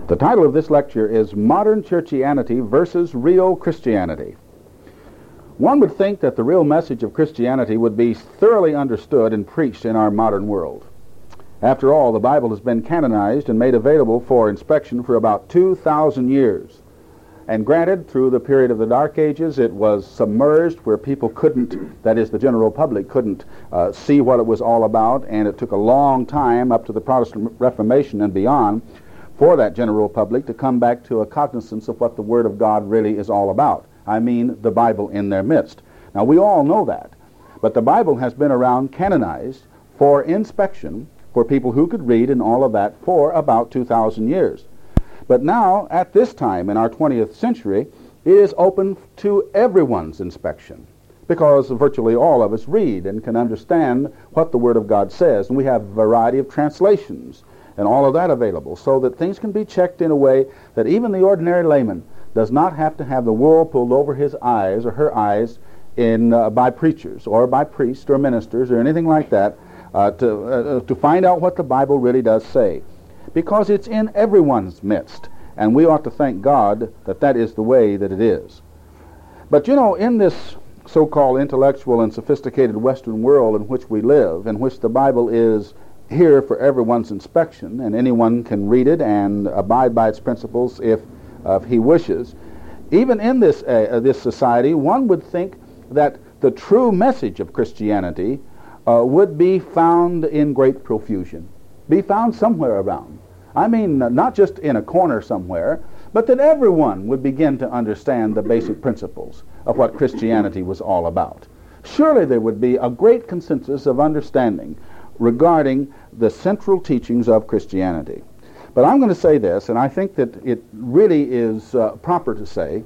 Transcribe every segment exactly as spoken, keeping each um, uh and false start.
The title of this lecture is Modern Churchianity versus Real Christianity. One would think that the real message of Christianity would be thoroughly understood and preached in our modern world. After all, the Bible has been canonized and made available for inspection for about two thousand years. And granted, through the period of the Dark Ages, it was submerged where people couldn't, that is, the general public couldn't uh, see what it was all about, and it took a long time up to the Protestant Reformation and beyond for that general public to come back to a cognizance of what the Word of God really is all about. I mean, the Bible in their midst. Now, we all know that, but the Bible has been around canonized for inspection for people who could read and all of that for about two thousand years. But now, at this time in our twentieth century, it is open to everyone's inspection, because virtually all of us read and can understand what the Word of God says, and we have a variety of translations and all of that available, so that things can be checked in a way that even the ordinary layman does not have to have the wool pulled over his eyes or her eyes in uh, by preachers or by priests or ministers or anything like that uh, to, uh, to find out what the Bible really does say. Because it's in everyone's midst, and we ought to thank God that that is the way that it is. But you know, in this so-called intellectual and sophisticated Western world in which we live, in which the Bible is here for everyone's inspection, and anyone can read it and abide by its principles if, uh, if he wishes, even in this, uh, this society, one would think that the true message of Christianity uh, would be found in great profusion, be found somewhere around. I mean, not just in a corner somewhere, but that everyone would begin to understand the basic principles of what Christianity was all about. Surely there would be a great consensus of understanding regarding the central teachings of Christianity. But I'm going to say this, and I think that it really is uh, proper to say,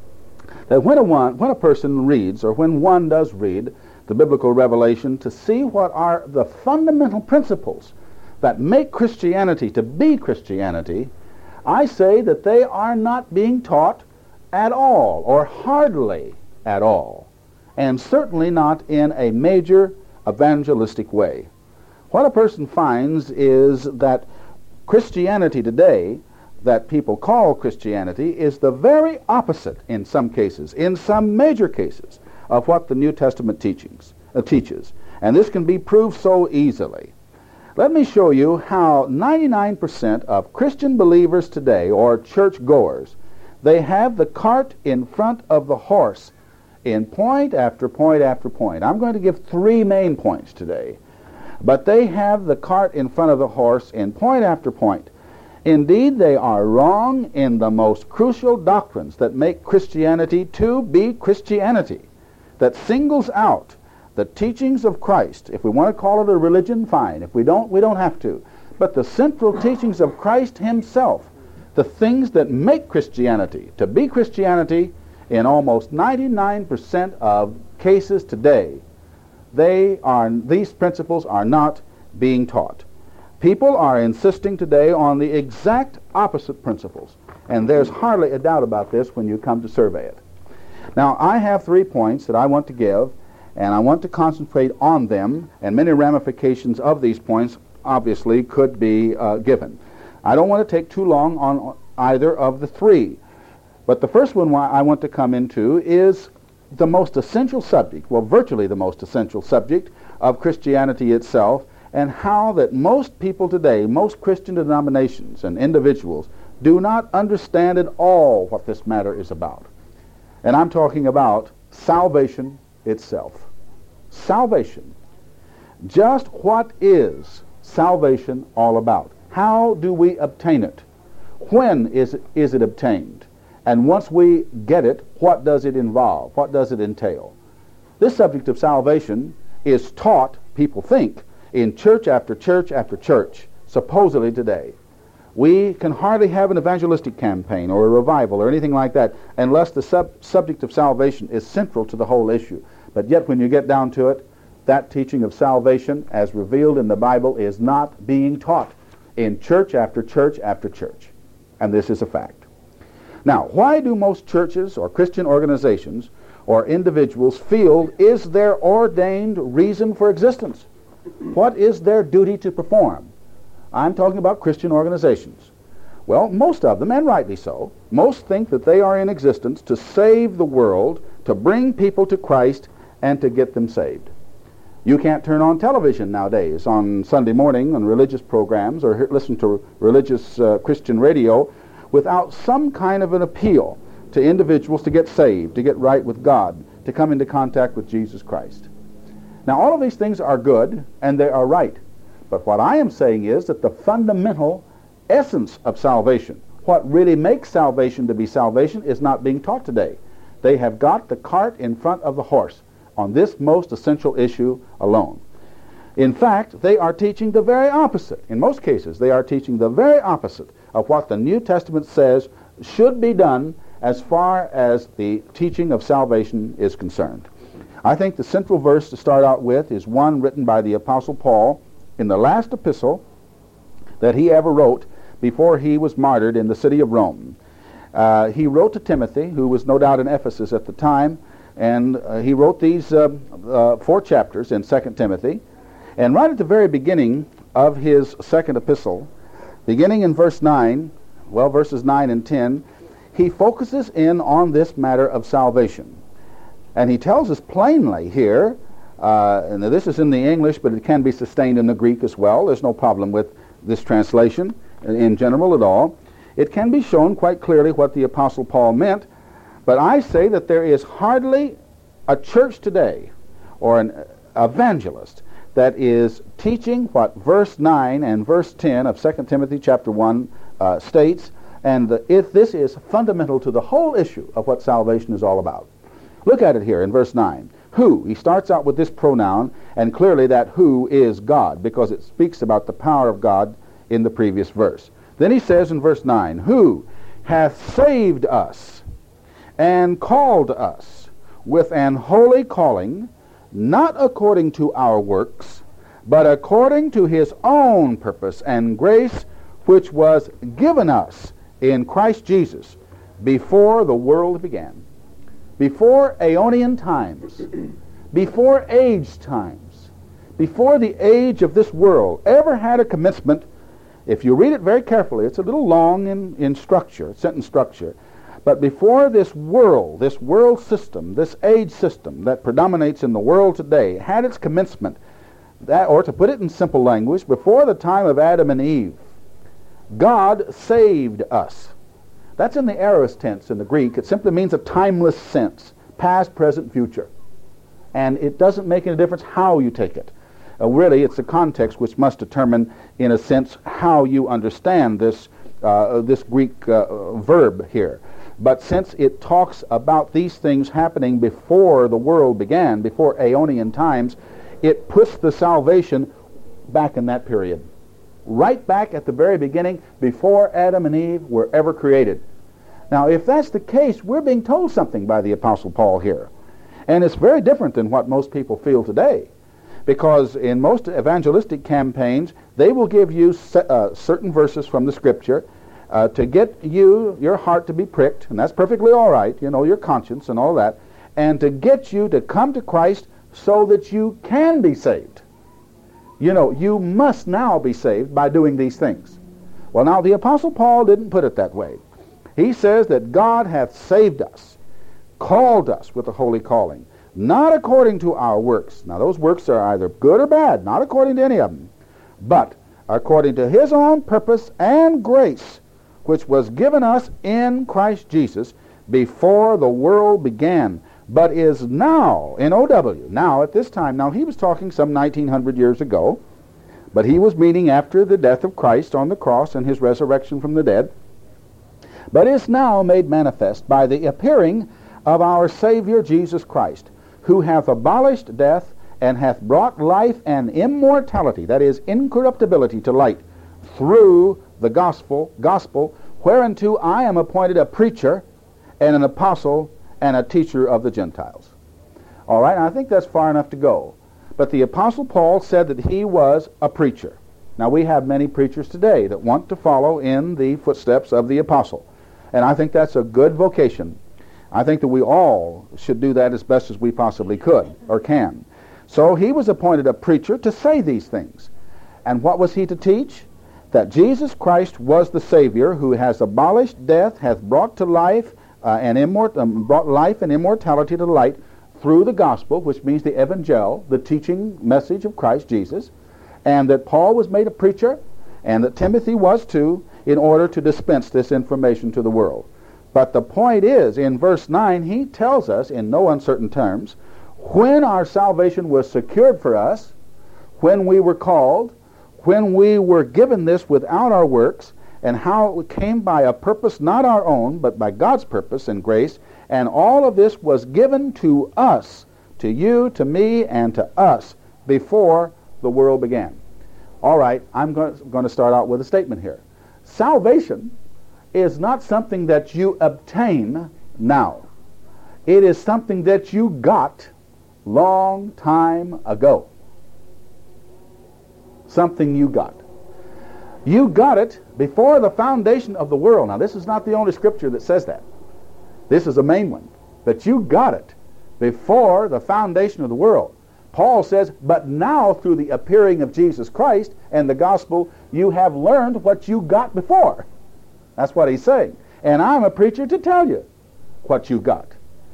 that when a, one, when a person reads, or when one does read the biblical revelation to see what are the fundamental principles that make Christianity to be Christianity, I say that they are not being taught at all, or hardly at all, and certainly not in a major evangelistic way. What a person finds is that Christianity today, that people call Christianity, is the very opposite in some cases, in some major cases, of what the New Testament teachings uh, teaches. And this can be proved so easily. Let me show you how ninety-nine percent of Christian believers today, or church-goers, they have the cart in front of the horse in point after point after point. I'm going to give three main points today. But they have the cart in front of the horse in point after point. Indeed, they are wrong in the most crucial doctrines that make Christianity to be Christianity, that singles out the teachings of Christ. If we want to call it a religion, fine. If we don't, we don't have to. But the central teachings of Christ himself, the things that make Christianity to be Christianity, in almost ninety-nine percent of cases today, They are, these principles are not being taught. People are insisting today on the exact opposite principles, and there's hardly a doubt about this when you come to survey it. Now, I have three points that I want to give, and I want to concentrate on them, and many ramifications of these points obviously could be uh, given. I don't want to take too long on either of the three, but the first one I want to come into is the most essential subject, well, virtually the most essential subject of Christianity itself, and how that most people today, most Christian denominations and individuals, do not understand at all what this matter is about. And I'm talking about salvation itself. Salvation. Just what is salvation all about? How do we obtain it? When is it, is it obtained? And once we get it, what does it involve? What does it entail? This subject of salvation is taught, people think, in church after church after church, supposedly today. We can hardly have an evangelistic campaign or a revival or anything like that unless the sub- subject of salvation is central to the whole issue. But yet when you get down to it, that teaching of salvation as revealed in the Bible is not being taught in church after church after church. And this is a fact. Now, why do most churches or Christian organizations or individuals feel is their ordained reason for existence? What is their duty to perform? I'm talking about Christian organizations. Well, most of them, and rightly so, most think that they are in existence to save the world, to bring people to Christ, and to get them saved. You can't turn on television nowadays on Sunday morning on religious programs or hear, listen to religious uh, Christian radio without some kind of an appeal to individuals to get saved, to get right with God, to come into contact with Jesus Christ. Now, all of these things are good, and they are right. But what I am saying is that the fundamental essence of salvation, what really makes salvation to be salvation, is not being taught today. They have got the cart in front of the horse on this most essential issue alone. In fact, they are teaching the very opposite. In most cases, they are teaching the very opposite of what the New Testament says should be done as far as the teaching of salvation is concerned. I think the central verse to start out with is one written by the Apostle Paul in the last epistle that he ever wrote before he was martyred in the city of Rome. Uh, he wrote to Timothy, who was no doubt in Ephesus at the time, and uh, he wrote these uh, uh, four chapters in Second Timothy. And right at the very beginning of his second epistle, beginning in verse nine, well, verses nine and ten, he focuses in on this matter of salvation. And he tells us plainly here, uh, and this is in the English, but it can be sustained in the Greek as well. There's no problem with this translation in general at all. It can be shown quite clearly what the Apostle Paul meant, but I say that there is hardly a church today or an evangelist that is teaching what verse nine and verse ten of Second Timothy chapter one uh, states, and the, if this is fundamental to the whole issue of what salvation is all about. Look at it here in verse nine. Who? He starts out with this pronoun, and clearly that who is God, because it speaks about the power of God in the previous verse. Then he says in verse nine, who hath saved us and called us with an holy calling, not according to our works, but according to his own purpose and grace, which was given us in Christ Jesus before the world began. Before aeonian times, before age times, before the age of this world ever had a commencement. If you read it very carefully, it's a little long in, in structure, sentence structure. But before this world, this world system, this age system that predominates in the world today had its commencement, that, or to put it in simple language, before the time of Adam and Eve, God saved us. That's in the aorist tense in the Greek. It simply means a timeless sense, past, present, future. And it doesn't make any difference how you take it. Uh, really, it's the context which must determine, in a sense, how you understand this uh, this Greek uh, verb here. But since it talks about these things happening before the world began, before aeonian times, it puts the salvation back in that period. Right back at the very beginning, before Adam and Eve were ever created. Now, if that's the case, we're being told something by the Apostle Paul here. And it's very different than what most people feel today. Because in most evangelistic campaigns, they will give you se- uh, certain verses from the Scripture uh, to get you, your heart to be pricked, and that's perfectly all right, you know, your conscience and all that, and to get you to come to Christ so that you can be saved. You know, you must now be saved by doing these things. Well, now, the Apostle Paul didn't put it that way. He says that God hath saved us, called us with a holy calling, not according to our works. Now, those works are either good or bad, not according to any of them, but according to his own purpose and grace, which was given us in Christ Jesus before the world began, but is now, in O W, now at this time. Now, he was talking some nineteen hundred years ago, but he was meaning after the death of Christ on the cross and his resurrection from the dead, but is now made manifest by the appearing of our Savior Jesus Christ, who hath abolished death and hath brought life and immortality, that is, incorruptibility, to light, through the gospel, gospel, whereunto I am appointed a preacher and an apostle and a teacher of the Gentiles. All right, I think that's far enough to go. But the Apostle Paul said that he was a preacher. Now, we have many preachers today that want to follow in the footsteps of the apostle. And I think that's a good vocation. I think that we all should do that as best as we possibly could or can. So he was appointed a preacher to say these things. And what was he to teach? that Jesus Christ was the Savior who has abolished death, hath brought to life uh, and immort- um, brought life and immortality to light through the gospel, which means the evangel, the teaching message of Christ Jesus, and that Paul was made a preacher, and that Timothy was too, in order to dispense this information to the world. But the point is, in verse nine, he tells us in no uncertain terms, when our salvation was secured for us, when we were called, when we were given this without our works, and how it came by a purpose not our own, but by God's purpose and grace, and all of this was given to us, to you, to me, and to us before the world began. All right, I'm going to start out with a statement here. Salvation is not something that you obtain now. It is something that you got long time ago. Something you got. You got it before the foundation of the world. Now, this is not the only scripture that says that. This is a main one. But you got it before the foundation of the world. Paul says, but now through the appearing of Jesus Christ and the gospel, you have learned what you got before. That's what he's saying. And I'm a preacher to tell you what you got.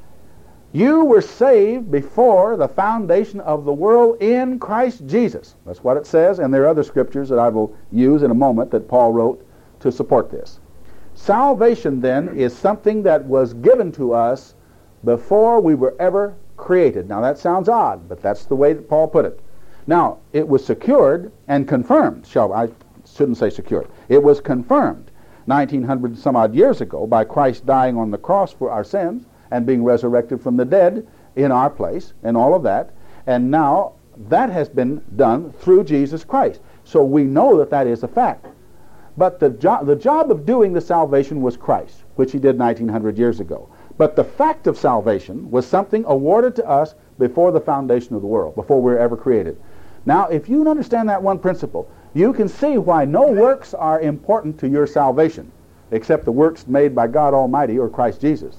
You were saved before the foundation of the world in Christ Jesus. That's what it says, and there are other scriptures that I will use in a moment that Paul wrote to support this. Salvation, then, is something that was given to us before we were ever created. Now, that sounds odd, but that's the way that Paul put it. Now, it was secured and confirmed. Shall I shouldn't say secured. It was confirmed nineteen hundred some odd years ago by Christ dying on the cross for our sins and being resurrected from the dead in our place and all of that. And now that has been done through Jesus Christ. So we know that that is a fact. But the, jo- the job of doing the salvation was Christ, which he did nineteen hundred years ago. But the fact of salvation was something awarded to us before the foundation of the world, before we were ever created. Now, if you understand that one principle, you can see why no works are important to your salvation, except the works made by God Almighty or Christ Jesus.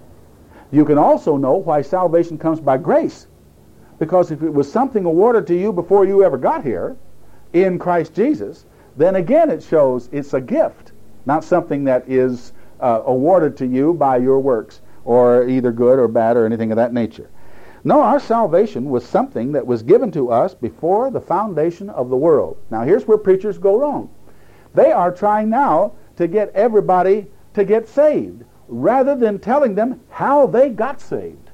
You can also know why salvation comes by grace, because if it was something awarded to you before you ever got here in Christ Jesus, then again it shows it's a gift, not something that is uh, awarded to you by your works, or either good or bad or anything of that nature. No, our salvation was something that was given to us before the foundation of the world. Now here's where preachers go wrong. They are trying now to get everybody to get saved, rather than telling them how they got saved.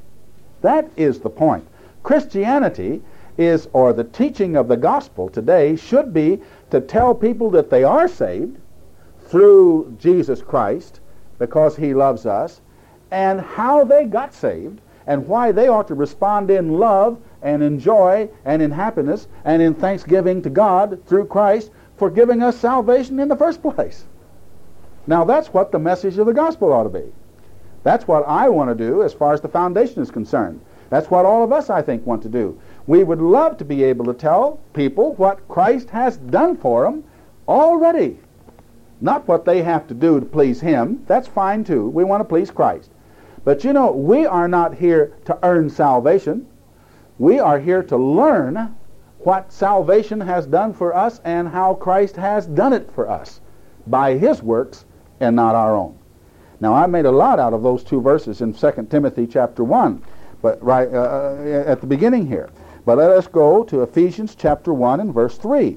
That is the point. Christianity is, or the teaching of the gospel today, should be to tell people that they are saved through Jesus Christ because he loves us, and how they got saved, and why they ought to respond in love and in joy and in happiness and in thanksgiving to God through Christ for giving us salvation in the first place. Now that's what the message of the gospel ought to be. That's what I want to do as far as the foundation is concerned. That's what all of us, I think, want to do. We would love to be able to tell people what Christ has done for them already. Not what they have to do to please him. That's fine too. We want to please Christ. But you know, we are not here to earn salvation. We are here to learn what salvation has done for us and how Christ has done it for us by his works and not our own. Now, I made a lot out of those two verses in Second Timothy chapter one, but right uh, at the beginning here. But let us go to Ephesians chapter one and verse three,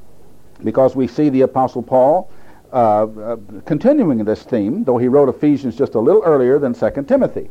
because we see the Apostle Paul uh, uh, continuing this theme, though he wrote Ephesians just a little earlier than Second Timothy.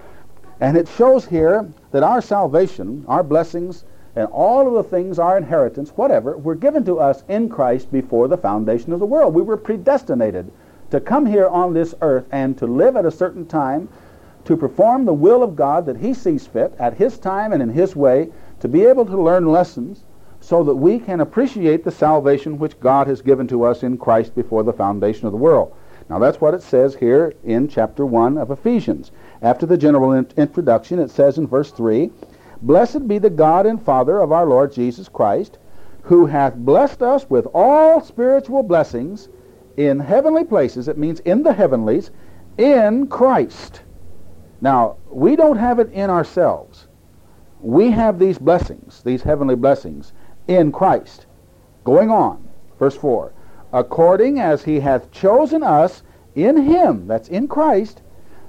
And it shows here that our salvation, our blessings, and all of the things, our inheritance, whatever, were given to us in Christ before the foundation of the world. We were predestinated to come here on this earth and to live at a certain time, to perform the will of God that he sees fit at his time and in his way, to be able to learn lessons so that we can appreciate the salvation which God has given to us in Christ before the foundation of the world. Now that's what it says here in chapter one of Ephesians. After the general in- introduction, it says in verse three, "Blessed be the God and Father of our Lord Jesus Christ, who hath blessed us with all spiritual blessings in heavenly places," it means in the heavenlies, "in Christ." Now, we don't have it in ourselves. We have these blessings, these heavenly blessings, in Christ. Going on, verse four, according as he hath chosen us in him, that's in Christ,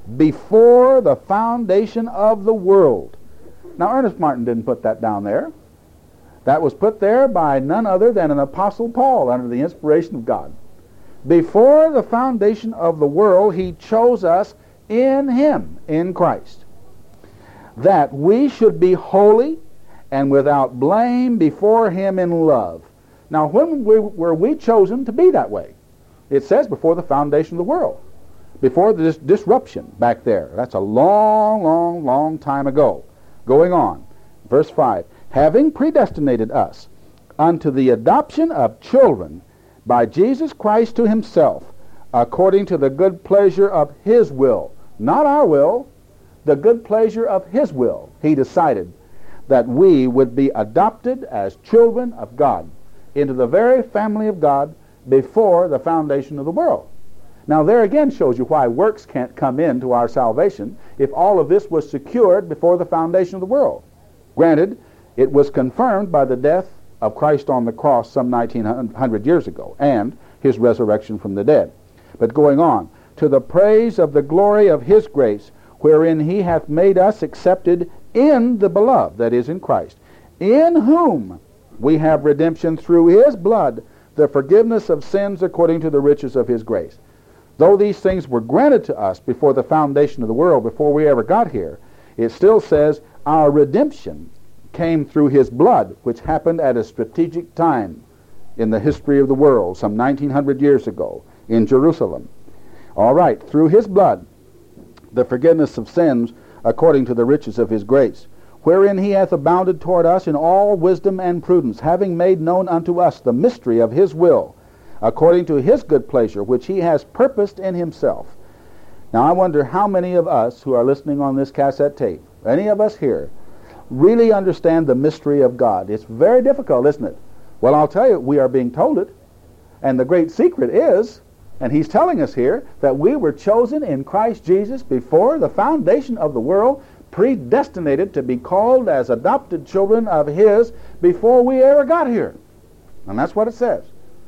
before the foundation of the world. Now, Ernest Martin didn't put that down there. That was put there by none other than an Apostle Paul under the inspiration of God. Before the foundation of the world, he chose us in him, in Christ, that we should be holy and without blame before him in love. Now, when we, were we chosen to be that way? It says before the foundation of the world, before the dis- disruption back there. That's a long, long, long time ago. Going on, verse five, having predestinated us unto the adoption of children by Jesus Christ to himself, according to the good pleasure of his will. Not our will, the good pleasure of his will. He decided that we would be adopted as children of God into the very family of God before the foundation of the world. Now, there again shows you why works can't come into our salvation if all of this was secured before the foundation of the world. Granted, it was confirmed by the death of Christ on the cross some nineteen hundred years ago and his resurrection from the dead. But going on, to the praise of the glory of his grace, wherein he hath made us accepted in the beloved, that is, in Christ, in whom we have redemption through his blood, the forgiveness of sins according to the riches of his grace. Though these things were granted to us before the foundation of the world, before we ever got here, it still says our redemption came through his blood, which happened at a strategic time in the history of the world, some nineteen hundred years ago in Jerusalem. All right, through his blood, the forgiveness of sins according to the riches of his grace, wherein he hath abounded toward us in all wisdom and prudence, having made known unto us the mystery of his will, according to his good pleasure, which he has purposed in himself. Now, I wonder how many of us who are listening on this cassette tape, any of us here, really understand the mystery of God. It's very difficult, isn't it? Well, I'll tell you, we are being told it. And the great secret is, and he's telling us here, that we were chosen in Christ Jesus before the foundation of the world, predestinated to be called as adopted children of his before we ever got here. And that's what it says.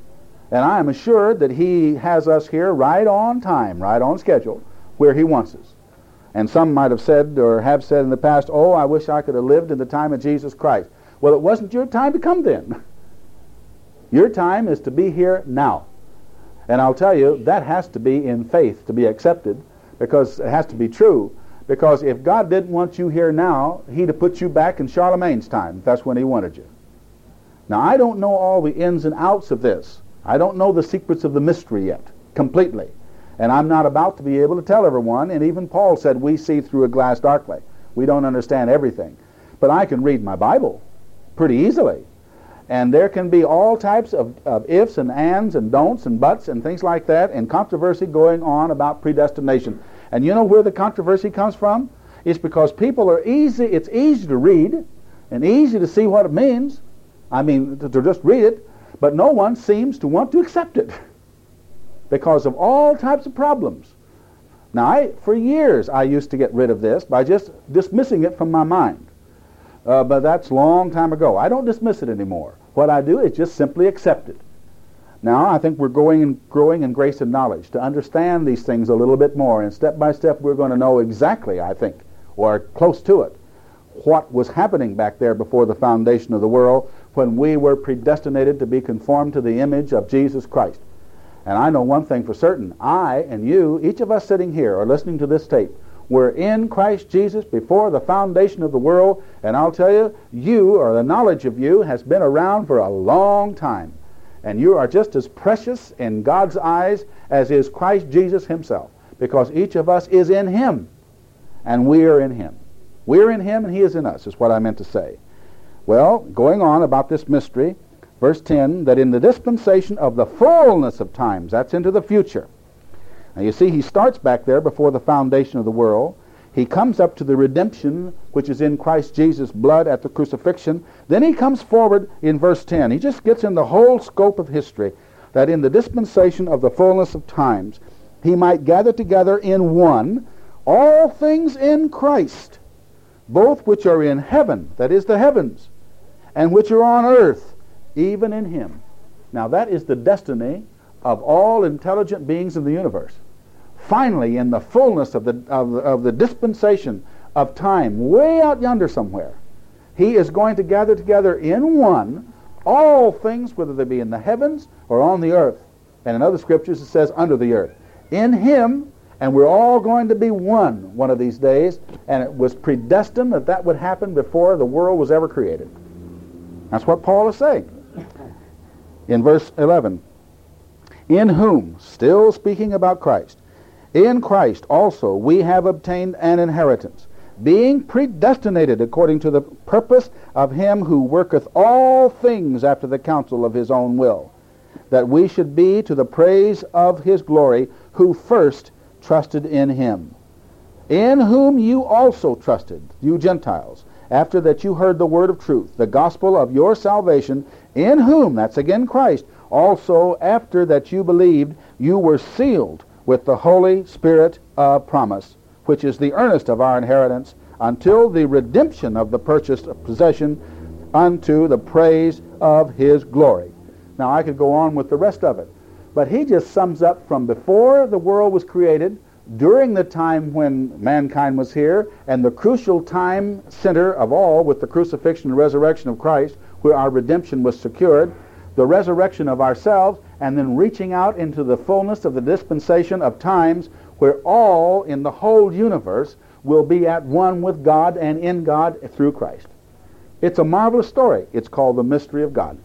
And I am assured that he has us here right on time, right on schedule, where he wants us. And some might have said or have said in the past, oh, I wish I could have lived in the time of Jesus Christ. Well, it wasn't your time to come then. Your time is to be here now. And I'll tell you, that has to be in faith to be accepted, because it has to be true. Because if God didn't want you here now, he'd have put you back in Charlemagne's time, if that's when he wanted you. Now, I don't know all the ins and outs of this. I don't know the secrets of the mystery yet, completely. And I'm not about to be able to tell everyone, and even Paul said we see through a glass darkly. We don't understand everything. But I can read my Bible pretty easily. And there can be all types of, of ifs and ands and don'ts and buts and things like that, and controversy going on about predestination. And you know where the controversy comes from? It's because people are easy, it's easy to read and easy to see what it means. I mean, to, to just read it, but no one seems to want to accept it because of all types of problems. Now, I, for years, I used to get rid of this by just dismissing it from my mind. Uh, but that's a long time ago. I don't dismiss it anymore. What I do is just simply accept it. Now, I think we're growing and growing in grace and knowledge to understand these things a little bit more. And step by step, we're going to know exactly, I think, or close to it, what was happening back there before the foundation of the world when we were predestinated to be conformed to the image of Jesus Christ. And I know one thing for certain. I and you, each of us sitting here or listening to this tape, were in Christ Jesus before the foundation of the world. And I'll tell you, you, or the knowledge of you, has been around for a long time. And you are just as precious in God's eyes as is Christ Jesus himself, because each of us is in him, and we are in him. We are in him, and he is in us, is what I meant to say. Well, going on about this mystery, verse ten, that in the dispensation of the fullness of times, that's into the future. Now you see, he starts back there before the foundation of the world. He comes up to the redemption which is in Christ Jesus' blood at the crucifixion. Then he comes forward in verse ten. He just gets in the whole scope of history, that in the dispensation of the fullness of times, he might gather together in one all things in Christ, both which are in heaven, that is the heavens, and which are on earth, even in him. Now that is the destiny of all intelligent beings in the universe, finally, in the fullness of the, of, of the dispensation of time, way out yonder somewhere, he is going to gather together in one all things, whether they be in the heavens or on the earth. And in other scriptures it says under the earth. In him, and we're all going to be one one of these days, and it was predestined that that would happen before the world was ever created. That's what Paul is saying. In verse eleven, in whom, still speaking about Christ, in Christ also we have obtained an inheritance, being predestinated according to the purpose of him who worketh all things after the counsel of his own will, that we should be to the praise of his glory, who first trusted in him, in whom you also trusted, you Gentiles, after that you heard the word of truth, the gospel of your salvation, in whom, that's again Christ, also after that you believed, you were sealed with the Holy Spirit of promise, which is the earnest of our inheritance, until the redemption of the purchased possession, unto the praise of his glory. Now I could go on with the rest of it, but he just sums up from before the world was created, during the time when mankind was here, and the crucial time center of all with the crucifixion and resurrection of Christ, where our redemption was secured, the resurrection of ourselves, and then reaching out into the fullness of the dispensation of times, where all in the whole universe will be at one with God and in God through Christ. It's a marvelous story. It's called the mystery of God.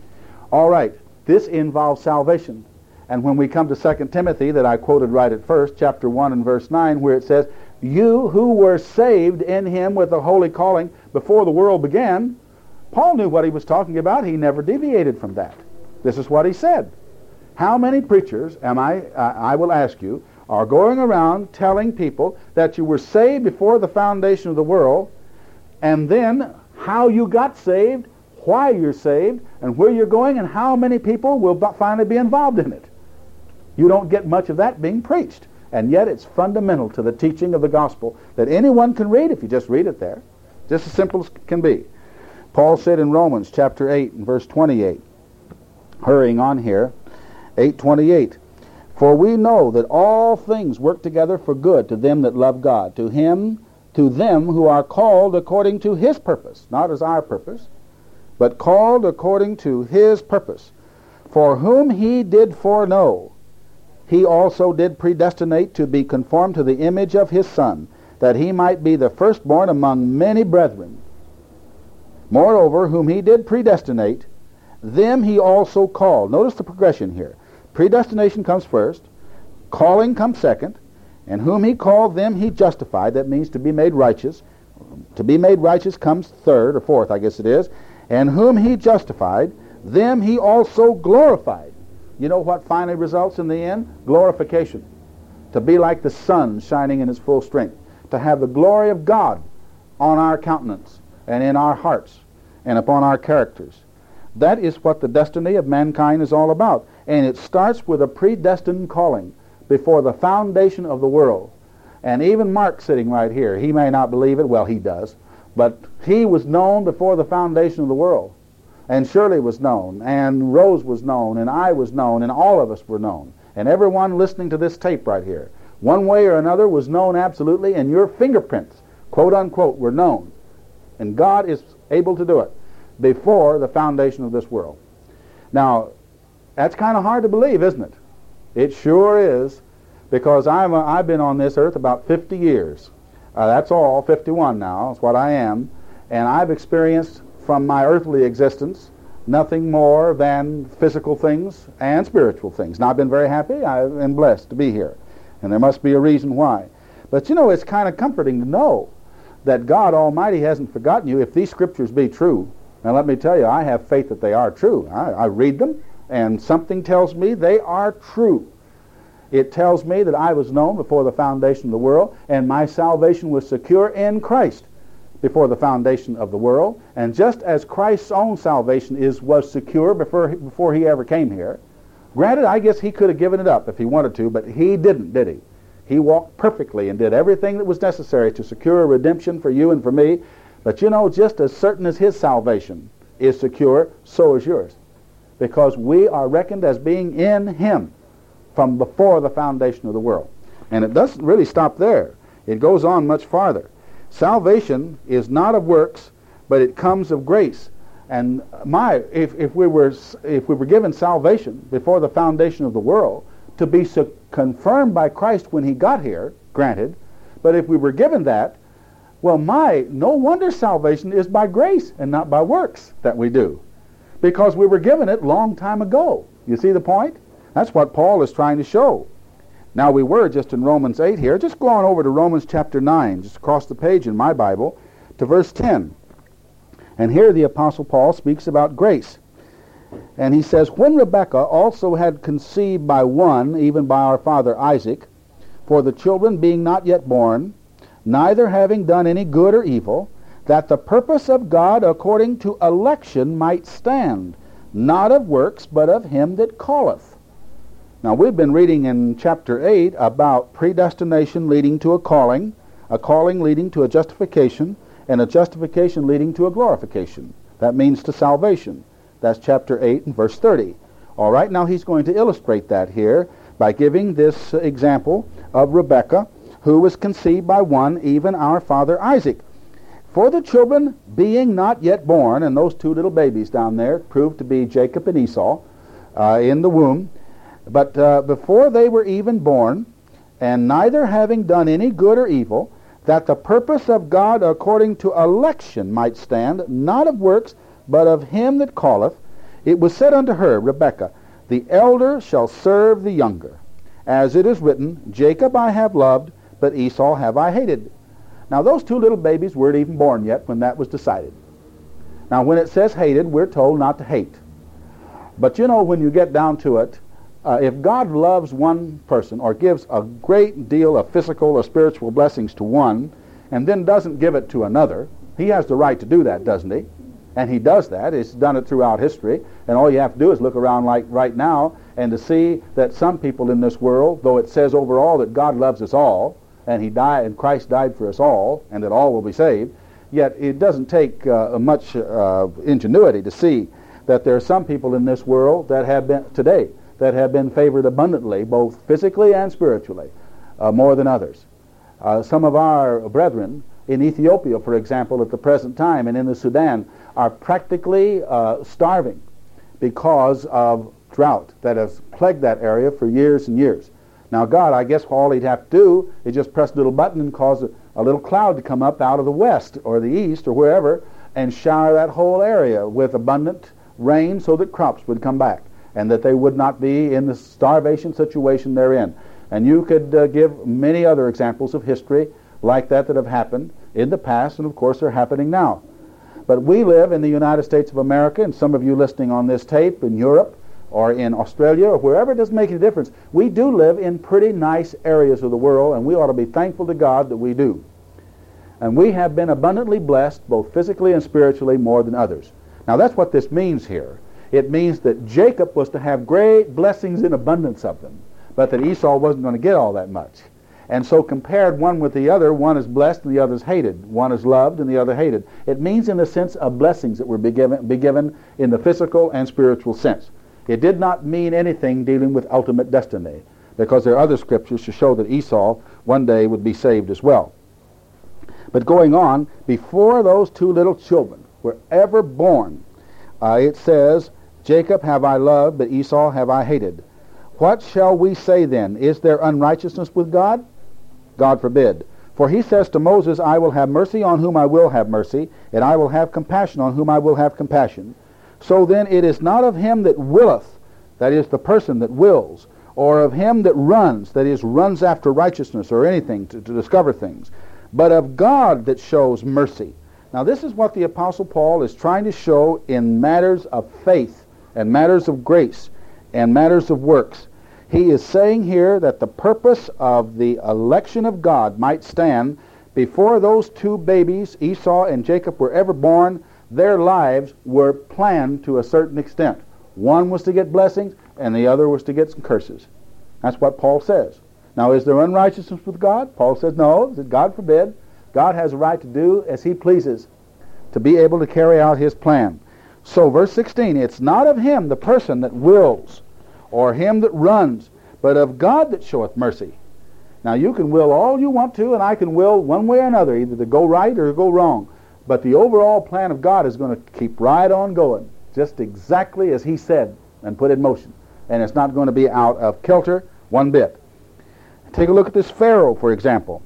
All right, this involves salvation. And when we come to Second Timothy, that I quoted right at first, chapter one and verse nine, where it says, you who were saved in him with a holy calling before the world began, Paul knew what he was talking about. He never deviated from that. This is what he said. How many preachers, am I, uh, I will ask you, are going around telling people that you were saved before the foundation of the world, and then how you got saved, why you're saved, and where you're going, and how many people will finally be involved in it? You don't get much of that being preached. And yet it's fundamental to the teaching of the gospel that anyone can read if you just read it there. Just as simple as can be. Paul said in Romans chapter eight and verse twenty-eight, hurrying on here, eight twenty-eight, for we know that all things work together for good to them that love God, to him, to them who are called according to his purpose, not as our purpose, but called according to his purpose. For whom he did foreknow, he also did predestinate to be conformed to the image of his Son, that he might be the firstborn among many brethren. Moreover, whom he did predestinate, them he also called. Notice the progression here. Predestination comes first, calling comes second, and whom he called, them he justified. That means to be made righteous. To be made righteous comes third, or fourth, I guess it is. And whom he justified, them he also glorified. You know what finally results in the end? Glorification. To be like the sun shining in its full strength. To have the glory of God on our countenance and in our hearts and upon our characters. That is what the destiny of mankind is all about. And it starts with a predestined calling before the foundation of the world. And even Mark sitting right here, he may not believe it. Well, he does. But he was known before the foundation of the world. And Shirley was known, and Rose was known, and I was known, and all of us were known. And everyone listening to this tape right here, one way or another, was known absolutely, and your fingerprints, quote unquote, were known. And God is able to do it before the foundation of this world. Now, that's kind of hard to believe, isn't it? It sure is, because I'm a, I've been on this earth about fifty years. Uh, that's all, fifty-one now, is what I am. And I've experienced from my earthly existence nothing more than physical things and spiritual things. And I've been very happy. I've been blessed to be here. And there must be a reason why. But you know, it's kind of comforting to know that God Almighty hasn't forgotten you if these scriptures be true. Now let me tell you, I have faith that they are true. I, I read them, and something tells me they are true. It tells me that I was known before the foundation of the world, and my salvation was secure in Christ before the foundation of the world. And just as Christ's own salvation is was secure before he, before he ever came here, granted, I guess he could have given it up if he wanted to, but he didn't, did he? He walked perfectly and did everything that was necessary to secure a redemption for you and for me. But you know, just as certain as his salvation is secure, so is yours. because we are reckoned as being in him from before the foundation of the world. And it doesn't really stop there. It goes on much farther. Salvation is not of works, but it comes of grace. And my, if, if we were if we were given salvation before the foundation of the world, to be so confirmed by Christ when he got here, granted, but if we were given that, well, my, no wonder salvation is by grace and not by works that we do, because we were given it long time ago. You see the point? That's what Paul is trying to show. Now, we were just in Romans eight here. Just go on over to Romans chapter nine, just across the page in my Bible, to verse ten. And here the Apostle Paul speaks about grace. And he says, when Rebekah also had conceived by one, even by our father Isaac, for the children being not yet born, neither having done any good or evil, that the purpose of God according to election might stand, not of works, but of him that calleth. Now, we've been reading in chapter eight about predestination leading to a calling, a calling leading to a justification, and a justification leading to a glorification. That means to salvation. That's chapter eight and verse thirty. All right, now he's going to illustrate that here by giving this example of Rebekah, who was conceived by one, even our father Isaac. For the children being not yet born, and those two little babies down there proved to be Jacob and Esau uh, in the womb, but uh, before they were even born, and neither having done any good or evil, that the purpose of God according to election might stand, not of works, but of him that calleth, it was said unto her, Rebekah, the elder shall serve the younger. As it is written, Jacob I have loved, but Esau have I hated. Now, those two little babies weren't even born yet when that was decided. Now, when it says hated, we're told not to hate. But you know, when you get down to it, Uh, if God loves one person or gives a great deal of physical or spiritual blessings to one and then doesn't give it to another, he has the right to do that, doesn't he? And he does that. He's done it throughout history. And all you have to do is look around like right now and to see that some people in this world, though it says overall that God loves us all and he died and Christ died for us all and that all will be saved, yet it doesn't take uh, much uh, ingenuity to see that there are some people in this world that have been today that have been favored abundantly, both physically and spiritually, uh, more than others. Uh, some of our brethren in Ethiopia, for example, at the present time, and in the Sudan, are practically uh, starving because of drought that has plagued that area for years and years. Now, God, I guess all he'd have to do is just press a little button and cause a, a little cloud to come up out of the west or the east or wherever and shower that whole area with abundant rain so that crops would come back, and that they would not be in the starvation situation they're in. And you could uh, give many other examples of history like that that have happened in the past, and of course are happening now. But we live in the United States of America, and some of you listening on this tape in Europe or in Australia or wherever, it doesn't make any difference. We do live in pretty nice areas of the world, and we ought to be thankful to God that we do. And we have been abundantly blessed, both physically and spiritually, more than others. Now that's what this means here. It means that Jacob was to have great blessings in abundance of them, but that Esau wasn't going to get all that much. And so compared one with the other, one is blessed and the other is hated. One is loved and the other hated. It means in the sense of blessings that were be given, be given in the physical and spiritual sense. It did not mean anything dealing with ultimate destiny, because there are other scriptures to show that Esau one day would be saved as well. But going on, before those two little children were ever born, uh, it says, Jacob have I loved, but Esau have I hated. What shall we say then? Is there unrighteousness with God? God forbid. For he says to Moses, I will have mercy on whom I will have mercy, and I will have compassion on whom I will have compassion. So then it is not of him that willeth, that is the person that wills, or of him that runs, that is runs after righteousness or anything to, to discover things, but of God that shows mercy. Now this is what the Apostle Paul is trying to show in matters of faith and matters of grace and matters of works. He is saying here that the purpose of the election of God might stand before those two babies, Esau and Jacob, were ever born. Their lives were planned to a certain extent. One was to get blessings and the other was to get some curses. That's what Paul says. Now, is there unrighteousness with God? Paul says no, God forbid. God has a right to do as he pleases, to be able to carry out his plan. So verse sixteen, it's not of him, the person that wills, or him that runs, but of God that showeth mercy. Now you can will all you want to, and I can will one way or another, either to go right or to go wrong. But the overall plan of God is going to keep right on going, just exactly as he said and put in motion. And it's not going to be out of kilter one bit. Take a look at this Pharaoh, for example.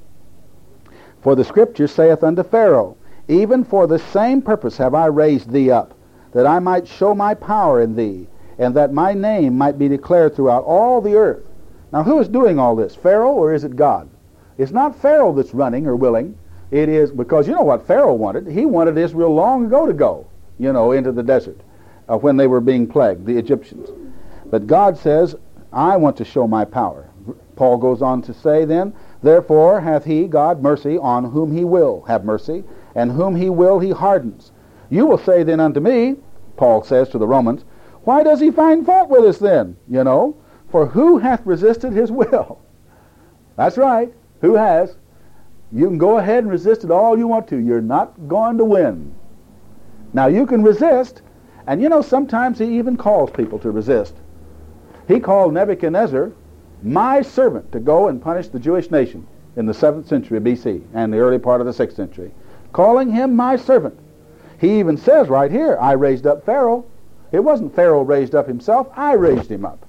For the Scripture saith unto Pharaoh, even for the same purpose have I raised thee up, that I might show my power in thee, and that my name might be declared throughout all the earth. Now who is doing all this, Pharaoh or is it God? It's not Pharaoh that's running or willing. It is, because you know what Pharaoh wanted. He wanted Israel long ago to go, you know, into the desert uh, when they were being plagued, the Egyptians. But God says, I want to show my power. Paul goes on to say then, therefore hath he, God, mercy on whom he will have mercy, and whom he will he hardens. You will say then unto me, Paul says to the Romans, why does he find fault with us then? You know, for who hath resisted his will? That's right, who has? You can go ahead and resist it all you want to. You're not going to win. Now you can resist, and you know sometimes he even calls people to resist. He called Nebuchadnezzar my servant to go and punish the Jewish nation in the seventh century B C and the early part of the sixth century, calling him my servant. He even says right here, I raised up Pharaoh. It wasn't Pharaoh raised up himself, I raised him up.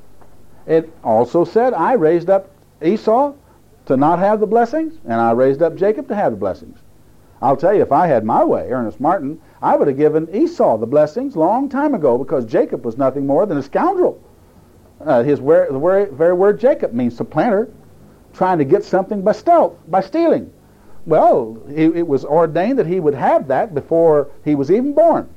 It also said, I raised up Esau to not have the blessings, and I raised up Jacob to have the blessings. I'll tell you, if I had my way, Ernest Martin, I would have given Esau the blessings long time ago, because Jacob was nothing more than a scoundrel. Uh, his word, the very, very word Jacob means supplanter, trying to get something by stealth, by stealing. Well, it, it was ordained that he would have that before he was even born.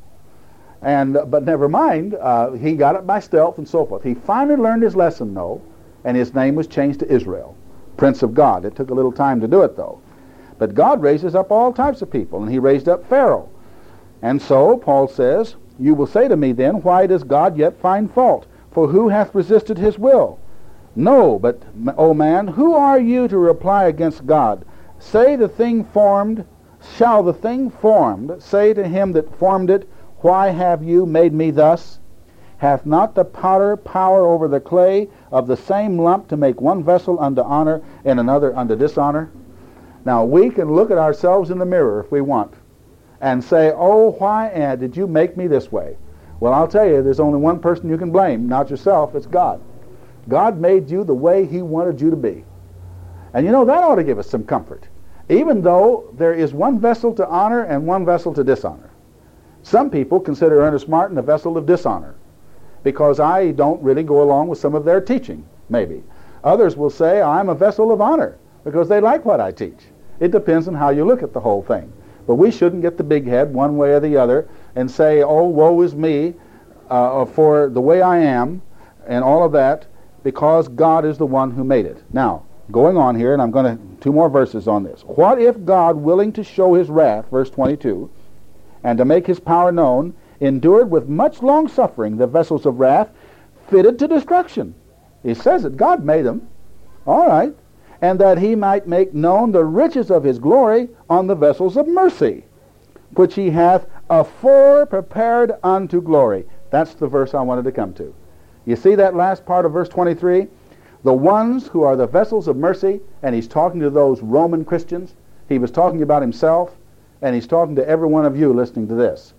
And but never mind, uh, he got it by stealth and so forth. He finally learned his lesson, though, and his name was changed to Israel, Prince of God. It took a little time to do it, though. But God raises up all types of people, and he raised up Pharaoh. And so, Paul says, you will say to me then, why does God yet find fault? For who hath resisted his will? No, but, O man, who are you to reply against God? Say the thing formed, shall the thing formed say to him that formed it, why have you made me thus? Hath not the potter power over the clay of the same lump to make one vessel unto honor and another unto dishonor? Now we can look at ourselves in the mirror if we want and say, oh, why uh, did you make me this way? Well, I'll tell you, there's only one person you can blame, not yourself, it's God. God made you the way he wanted you to be. And you know, that ought to give us some comfort, even though there is one vessel to honor and one vessel to dishonor. Some people consider Ernest Martin a vessel of dishonor because I don't really go along with some of their teaching, maybe. Others will say I'm a vessel of honor because they like what I teach. It depends on how you look at the whole thing. But we shouldn't get the big head one way or the other and say, oh, woe is me uh, for the way I am and all of that, because God is the one who made it. Now, going on here, and I'm going to, two more verses on this. What if God, willing to show his wrath, verse twenty-two, and to make his power known, endured with much long suffering the vessels of wrath fitted to destruction? He says it. God made them. All right. And that he might make known the riches of his glory on the vessels of mercy, which he hath afore prepared unto glory. That's the verse I wanted to come to. You see that last part of verse twenty-three? The ones who are the vessels of mercy, and he's talking to those Roman Christians. He was talking about himself, and he's talking to every one of you listening to this.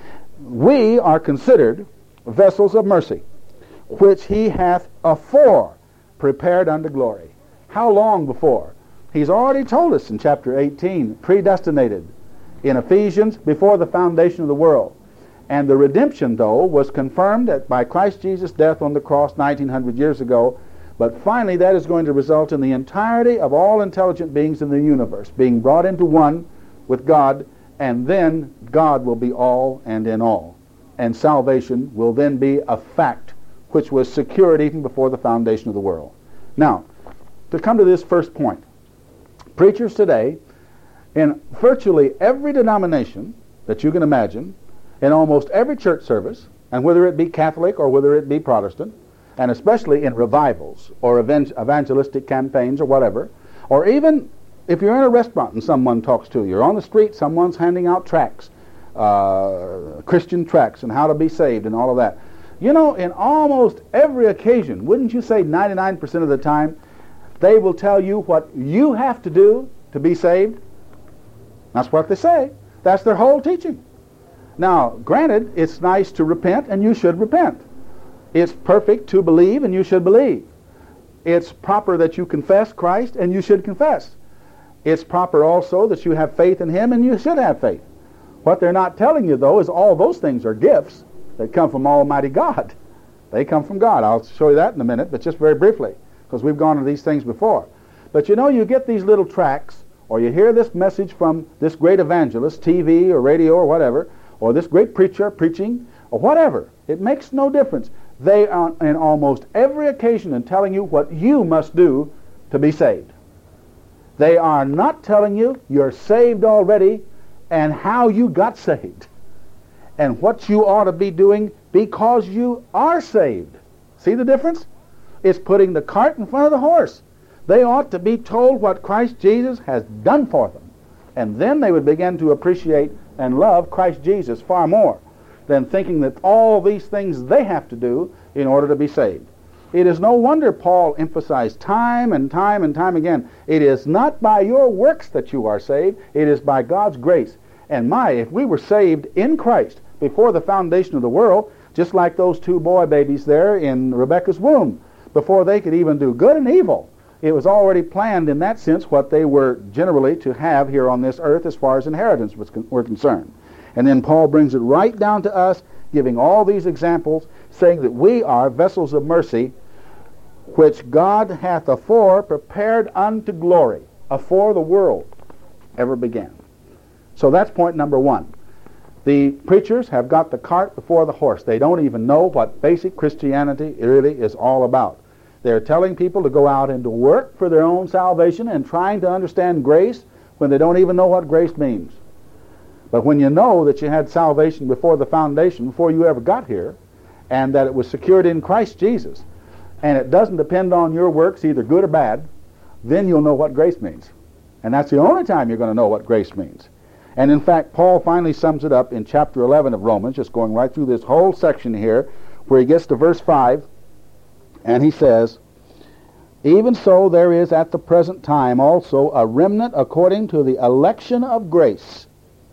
We are considered vessels of mercy, which he hath afore prepared unto glory. How long before? He's already told us in chapter eighteen, predestinated in Ephesians before the foundation of the world. And the redemption, though, was confirmed at, by Christ Jesus' death on the cross nineteen hundred years ago. But finally, that is going to result in the entirety of all intelligent beings in the universe being brought into one with God, and then God will be all and in all. And salvation will then be a fact which was secured even before the foundation of the world. Now, to come to this first point, preachers today, in virtually every denomination that you can imagine, in almost every church service, and whether it be Catholic or whether it be Protestant, and especially in revivals or evangelistic campaigns or whatever, or even if you're in a restaurant and someone talks to you, or on the street someone's handing out tracts, uh, Christian tracts and how to be saved and all of that. You know, in almost every occasion, wouldn't you say ninety-nine percent of the time, they will tell you what you have to do to be saved? That's what they say. That's their whole teaching. Now, granted, it's nice to repent, and you should repent. It's perfect to believe, and you should believe. It's proper that you confess Christ, and you should confess. It's proper also that you have faith in Him, and you should have faith. What they're not telling you, though, is all those things are gifts that come from Almighty God. They come from God. I'll show you that in a minute, but just very briefly, because we've gone into these things before. But you know, you get these little tracts, or you hear this message from this great evangelist, T V or radio or whatever, or this great preacher preaching, or whatever. It makes no difference. They are in almost every occasion in telling you what you must do to be saved. They are not telling you you're saved already and how you got saved and what you ought to be doing because you are saved. See the difference? It's putting the cart in front of the horse. They ought to be told what Christ Jesus has done for them, and then they would begin to appreciate and love Christ Jesus far more than thinking that all these things they have to do in order to be saved. It is no wonder Paul emphasized time and time and time again, it is not by your works that you are saved, it is by God's grace. And my, if we were saved in Christ before the foundation of the world, just like those two boy babies there in Rebekah's womb, before they could even do good and evil, it was already planned in that sense what they were generally to have here on this earth as far as inheritance was con- were concerned. And then Paul brings it right down to us, giving all these examples, saying that we are vessels of mercy, which God hath afore prepared unto glory, afore the world ever began. So that's point number one. The preachers have got the cart before the horse. They don't even know what basic Christianity really is all about. They're telling people to go out and to work for their own salvation and trying to understand grace when they don't even know what grace means. But when you know that you had salvation before the foundation, before you ever got here, and that it was secured in Christ Jesus, and it doesn't depend on your works, either good or bad, then you'll know what grace means. And that's the only time you're going to know what grace means. And in fact, Paul finally sums it up in chapter eleven of Romans, just going right through this whole section here, where he gets to verse five, and he says, even so there is at the present time also a remnant according to the election of grace.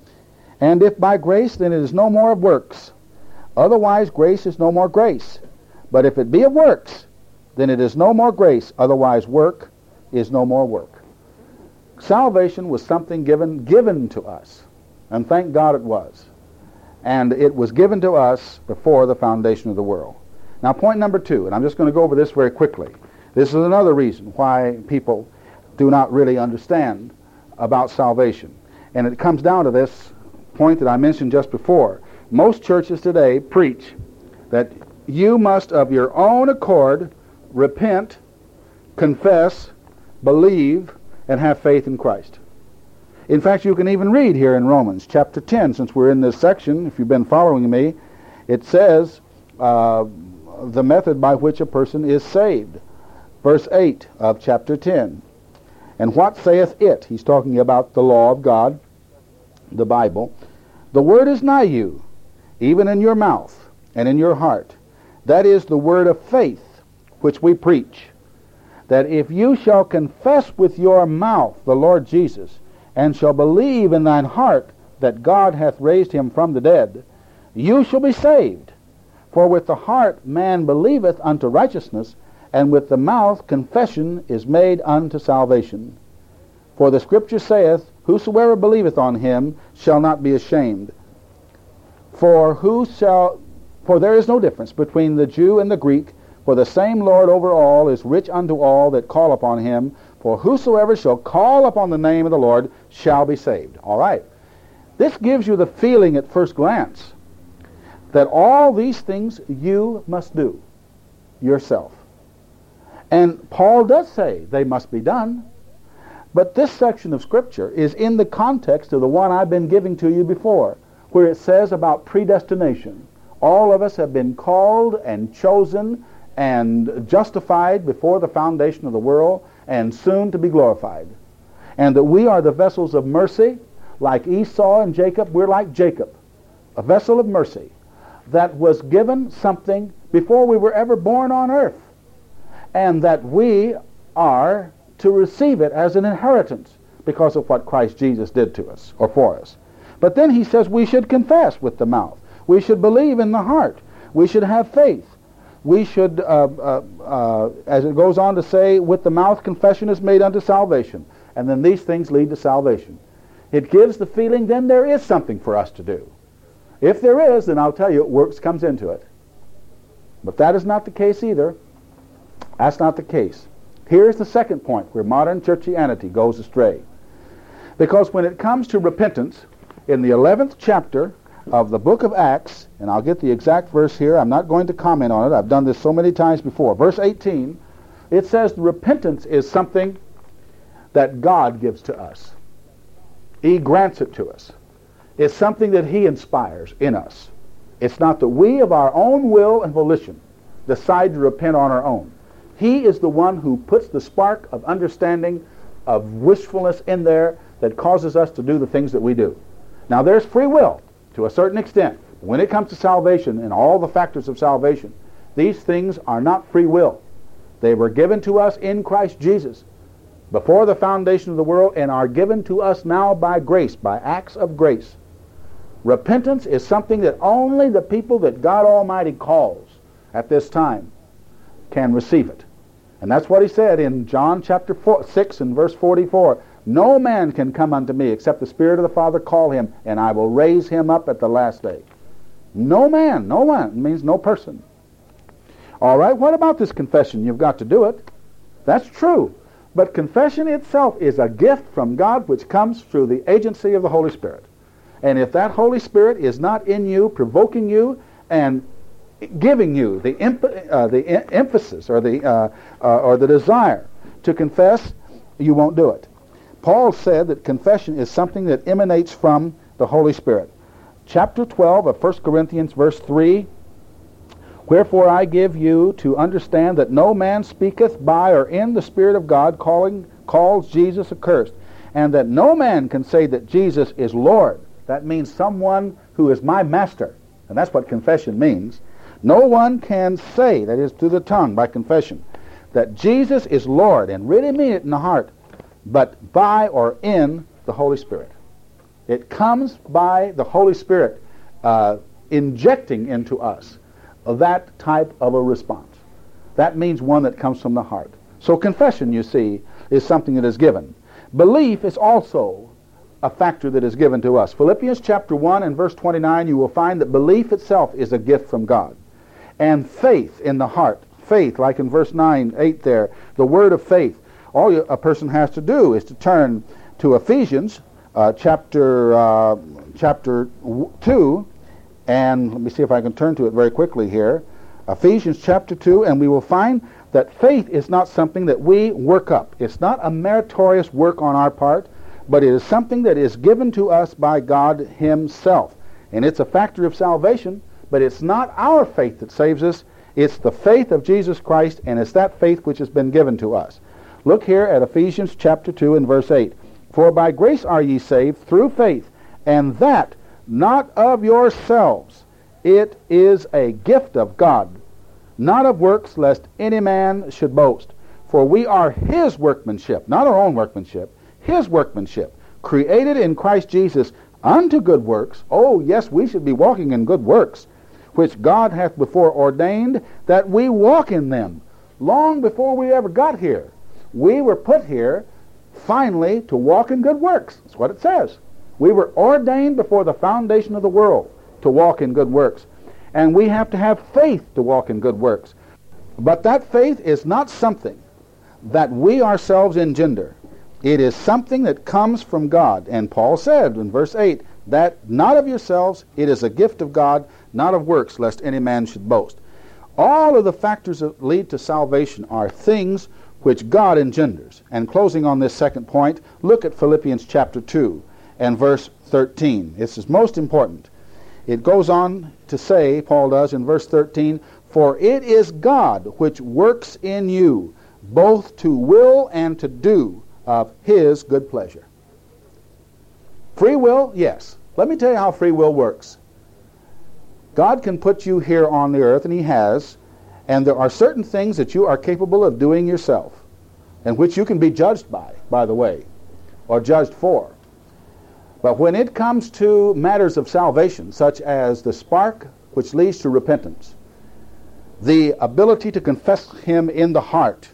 And if by grace, then it is no more of works. Otherwise grace is no more grace. But if it be of works, then it is no more grace. Otherwise work is no more work. Salvation was something given given to us. And thank God it was. And it was given to us before the foundation of the world. Now point number two, and I'm just going to go over this very quickly. This is another reason why people do not really understand about salvation. And it comes down to this point that I mentioned just before. Most churches today preach that you must of your own accord repent, confess, believe, and have faith in Christ. In fact, you can even read here in Romans chapter ten, since we're in this section, if you've been following me, it says uh, the method by which a person is saved. Verse eight of chapter ten. And what saith it? He's talking about the law of God, the Bible. The word is nigh you, even in your mouth and in your heart. That is the word of faith which we preach. That if you shall confess with your mouth the Lord Jesus, and shall believe in thine heart that God hath raised him from the dead, you shall be saved. For with the heart man believeth unto righteousness, and with the mouth confession is made unto salvation. For the Scripture saith, whosoever believeth on him shall not be ashamed. For who shall, for there is no difference between the Jew and the Greek, for the same Lord over all is rich unto all that call upon him. For whosoever shall call upon the name of the Lord shall be saved. All right. This gives you the feeling at first glance that all these things you must do yourself. And Paul does say they must be done. But this section of Scripture is in the context of the one I've been giving to you before, where it says about predestination. All of us have been called and chosen and justified before the foundation of the world, and soon to be glorified. And that we are the vessels of mercy. Like Esau and Jacob, we're like Jacob. a vessel of mercy, that was given something before we were ever born on earth, and that we are to receive it as an inheritance because of what Christ Jesus did to us, or for us. But then he says we should confess with the mouth. We should believe in the heart. We should have faith. We should, uh, uh, uh, as it goes on to say, with the mouth confession is made unto salvation. And then these things lead to salvation. It gives the feeling then there is something for us to do. If there is, then I'll tell you, works comes into it. But that is not the case either. That's not the case. Here's the second point where modern churchianity goes astray. Because when it comes to repentance, in the eleventh chapter of the book of Acts, and I'll get the exact verse here, I'm not going to comment on it, I've done this so many times before. Verse eighteen, it says repentance is something that God gives to us. He grants it to us. It's something that he inspires in us. It's not that we of our own will and volition decide to repent on our own. He is the one who puts the spark of understanding, of wishfulness in there that causes us to do the things that we do. Now there's free will to a certain extent. When it comes to salvation and all the factors of salvation, these things are not free will. They were given to us in Christ Jesus before the foundation of the world and are given to us now by grace, by acts of grace. Repentance is something that only the people that God Almighty calls at this time can receive it. And that's what he said in John chapter four, six and verse forty-four. No man can come unto me except the Spirit of the Father call him, and I will raise him up at the last day. No man, no one, it means no person. All right, what about this confession? You've got to do it. That's true. But confession itself is a gift from God which comes through the agency of the Holy Spirit. And if that Holy Spirit is not in you, provoking you and giving you the imp- uh, the em- emphasis or the uh, uh, or the desire to confess, you won't do it. Paul said that confession is something that emanates from the Holy Spirit. Chapter twelve of First Corinthians, verse three, wherefore I give you to understand that no man speaketh by or in the Spirit of God, calling calls Jesus accursed, and that no man can say that Jesus is Lord. That means someone who is my master, and that's what confession means. No one can say, that is through the tongue by confession, that Jesus is Lord, and really mean it in the heart, but by or in the Holy Spirit. It comes by the Holy Spirit uh, injecting into us that type of a response. That means one that comes from the heart. So confession, you see, is something that is given. Belief is also a factor that is given to us. Philippians chapter one and verse twenty-nine, you will find that belief itself is a gift from God. And faith in the heart, faith, like in verse nine, eight there, the word of faith. All you, a person has to do is to turn to Ephesians uh, chapter uh, chapter two, and let me see if I can turn to it very quickly here. Ephesians chapter two, and we will find that faith is not something that we work up. It's not a meritorious work on our part, but it is something that is given to us by God himself. And it's a factor of salvation, but it's not our faith that saves us. It's the faith of Jesus Christ, and it's that faith which has been given to us. Look here at Ephesians chapter two and verse eight. For by grace are ye saved through faith, and that not of yourselves. It is a gift of God, not of works, lest any man should boast. For we are his workmanship, not our own workmanship, his workmanship, created in Christ Jesus unto good works. Oh, yes, we should be walking in good works, which God hath before ordained that we walk in them. Long before we ever got here, we were put here finally to walk in good works. That's what it says. We were ordained before the foundation of the world to walk in good works. And we have to have faith to walk in good works. But that faith is not something that we ourselves engender. It is something that comes from God. And Paul said in verse eight, that not of yourselves, it is a gift of God, not of works, lest any man should boast. All of the factors that lead to salvation are things which God engenders. And closing on this second point, look at Philippians chapter two and verse thirteen. This is most important. It goes on to say, Paul does in verse thirteen, for it is God which works in you, both to will and to do of his good pleasure. Free will, yes. Let me tell you how free will works. God can put you here on the earth, and He has, and there are certain things that you are capable of doing yourself, and which you can be judged by, by the way, or judged for. But when it comes to matters of salvation, such as the spark which leads to repentance, the ability to confess Him in the heart,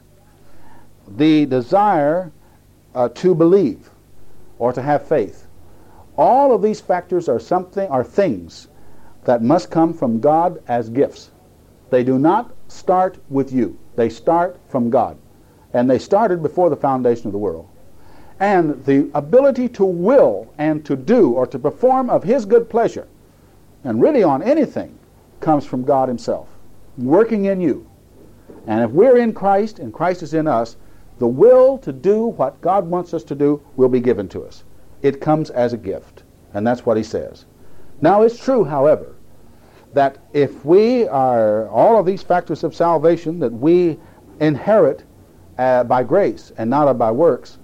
the desire uh, to believe or to have faith, all of these factors are something, are things that must come from God as gifts. They do not start with you. They start from God. And they started before the foundation of the world. And the ability to will and to do or to perform of His good pleasure, and really on anything, comes from God Himself, working in you. And if we're in Christ and Christ is in us, the will to do what God wants us to do will be given to us. It comes as a gift. And that's what He says. Now it's true, however, that if we are, all of these factors of salvation that we inherit uh, by grace and not by works,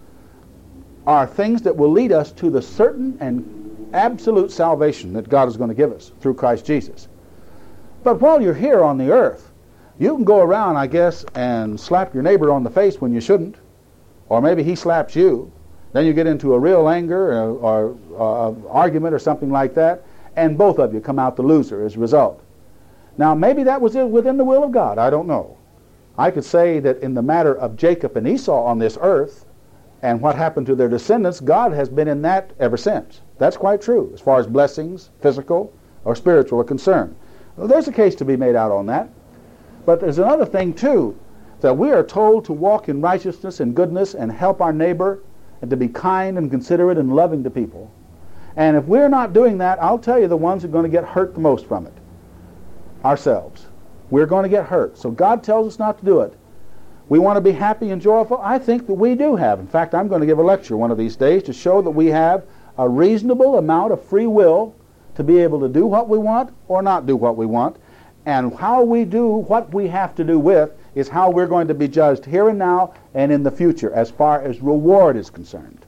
are things that will lead us to the certain and absolute salvation that God is going to give us through Christ Jesus. But while you're here on the earth, you can go around, I guess, and slap your neighbor on the face when you shouldn't, or maybe he slaps you. Then you get into a real anger or, or uh, argument or something like that, and both of you come out the loser as a result. Now, maybe that was within the will of God. I don't know. I could say that in the matter of Jacob and Esau on this earth and what happened to their descendants, God has been in that ever since. That's quite true as far as blessings, physical or spiritual, are concerned. Well, there's a case to be made out on that. But there's another thing, too, that we are told to walk in righteousness and goodness and help our neighbor and to be kind and considerate and loving to people. And if we're not doing that, I'll tell you the ones who are going to get hurt the most from it. Ourselves. We're going to get hurt. So God tells us not to do it. We want to be happy and joyful. I think that we do have. In fact, I'm going to give a lecture one of these days to show that we have a reasonable amount of free will to be able to do what we want or not do what we want. And how we do what we have to do with is how we're going to be judged here and now and in the future as far as reward is concerned.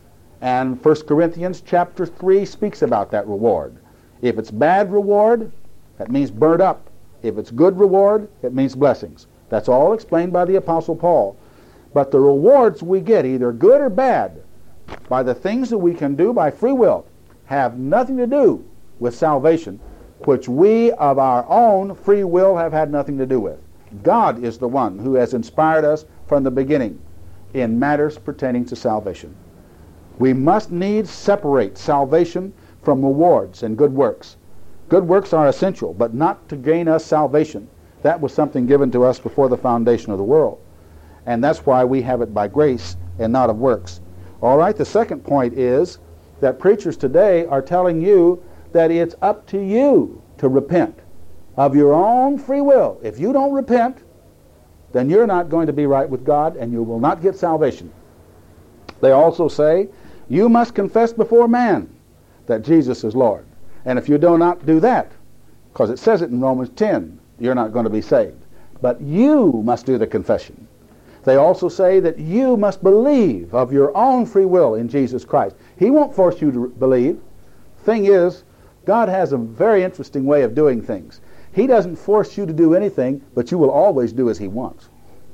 And First Corinthians chapter three speaks about that reward. If it's bad reward, that means burnt up. If it's good reward, it means blessings. That's all explained by the Apostle Paul. But the rewards we get, either good or bad, by the things that we can do by free will, have nothing to do with salvation, which we of our own free will have had nothing to do with. God is the one who has inspired us from the beginning in matters pertaining to salvation. We must needs separate salvation from rewards and good works. Good works are essential, but not to gain us salvation. That was something given to us before the foundation of the world. And that's why we have it by grace and not of works. All right, the second point is that preachers today are telling you that it's up to you to repent of your own free will. If you don't repent, then you're not going to be right with God and you will not get salvation. They also say you must confess before man that Jesus is Lord. And if you do not do that, because it says it in Romans ten, you're not going to be saved. But you must do the confession. They also say that you must believe of your own free will in Jesus Christ. He won't force you to believe. Thing is, God has a very interesting way of doing things. He doesn't force you to do anything, but you will always do as He wants.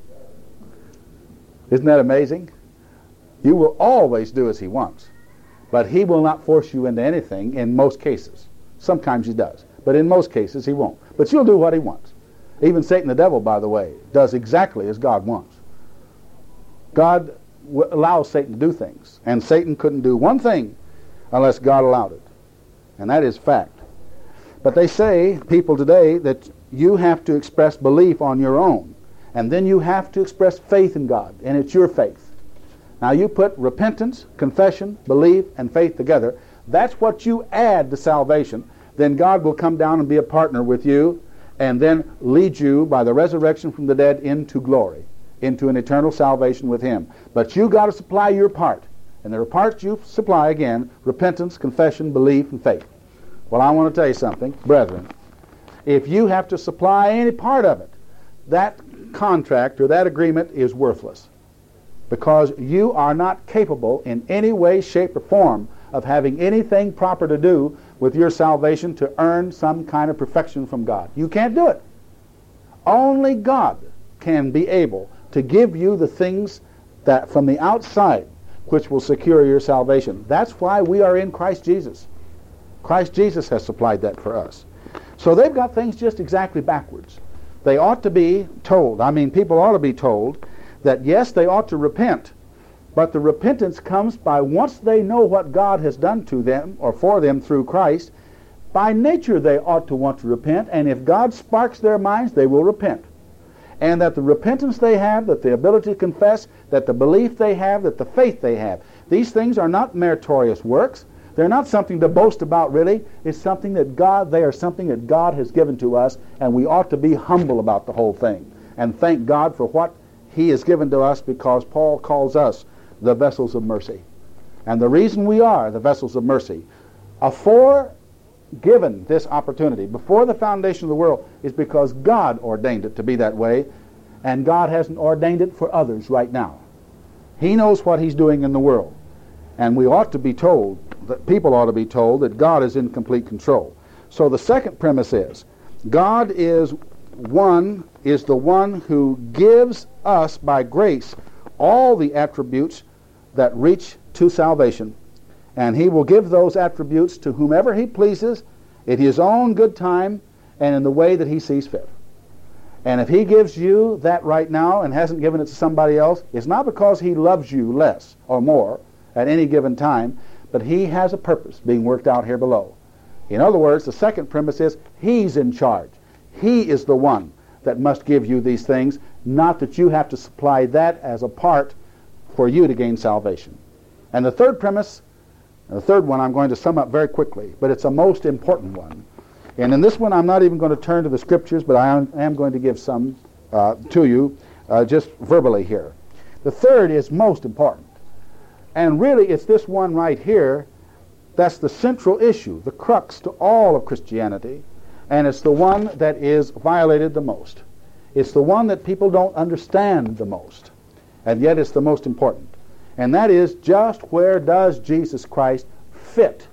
Isn't that amazing? You will always do as He wants. But He will not force you into anything in most cases. Sometimes He does. But in most cases He won't. But you'll do what He wants. Even Satan the devil, by the way, does exactly as God wants. God w- allows Satan to do things. And Satan couldn't do one thing unless God allowed it. And that is fact. But they say, people today, that you have to express belief on your own. And then you have to express faith in God. And it's your faith. Now you put repentance, confession, belief, and faith together. That's what you add to salvation. Then God will come down and be a partner with you and then lead you by the resurrection from the dead into glory, into an eternal salvation with Him. But you got to supply your part. And there are parts you supply, again, repentance, confession, belief, and faith. Well, I want to tell you something, brethren. If you have to supply any part of it, that contract or that agreement is worthless. Because you are not capable in any way, shape, or form of having anything proper to do with your salvation to earn some kind of perfection from God. You can't do it. Only God can be able to give you the things that from the outside which will secure your salvation. That's why we are in Christ Jesus. Christ Jesus has supplied that for us. So they've got things just exactly backwards. They ought to be told, I mean, people ought to be told that yes, they ought to repent, but the repentance comes by once they know what God has done to them or for them through Christ, by nature they ought to want to repent, and if God sparks their minds, they will repent. And that the repentance they have, that the ability to confess, that the belief they have, that the faith they have, these things are not meritorious works. They're not something to boast about, really. It's something that God, they are something that God has given to us, and we ought to be humble about the whole thing and thank God for what He has given to us, because Paul calls us the vessels of mercy. And the reason we are the vessels of mercy, afore given this opportunity, before the foundation of the world, is because God ordained it to be that way, and God hasn't ordained it for others right now. He knows what He's doing in the world, and we ought to be told, that people ought to be told, that God is in complete control. So the second premise is, God is one, is the one who gives us by grace all the attributes that reach to salvation. And He will give those attributes to whomever He pleases in His own good time and in the way that He sees fit. And if He gives you that right now and hasn't given it to somebody else, it's not because He loves you less or more at any given time, but He has a purpose being worked out here below. In other words, the second premise is He's in charge. He is the one that must give you these things, not that you have to supply that as a part for you to gain salvation. And the third premise, the third one I'm going to sum up very quickly, but it's a most important one. And in this one I'm not even going to turn to the Scriptures, but I am going to give some uh, to you uh, just verbally here. The third is most important. And really it's this one right here that's the central issue, the crux to all of Christianity, and it's the one that is violated the most. It's the one that people don't understand the most, and yet it's the most important. And that is, just where does Jesus Christ fit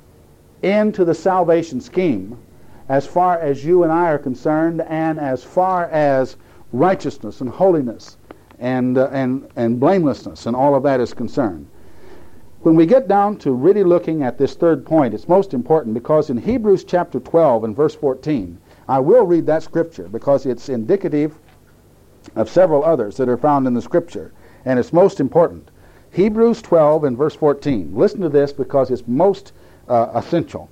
into the salvation scheme as far as you and I are concerned, and as far as righteousness and holiness and, uh, and, and blamelessness and all of that is concerned. When we get down to really looking at this third point, it's most important, because in Hebrews chapter twelve and verse fourteen, I will read that scripture because it's indicative of several others that are found in the scripture, and it's most important. Hebrews twelve and verse fourteen. Listen to this because it's most uh, essential.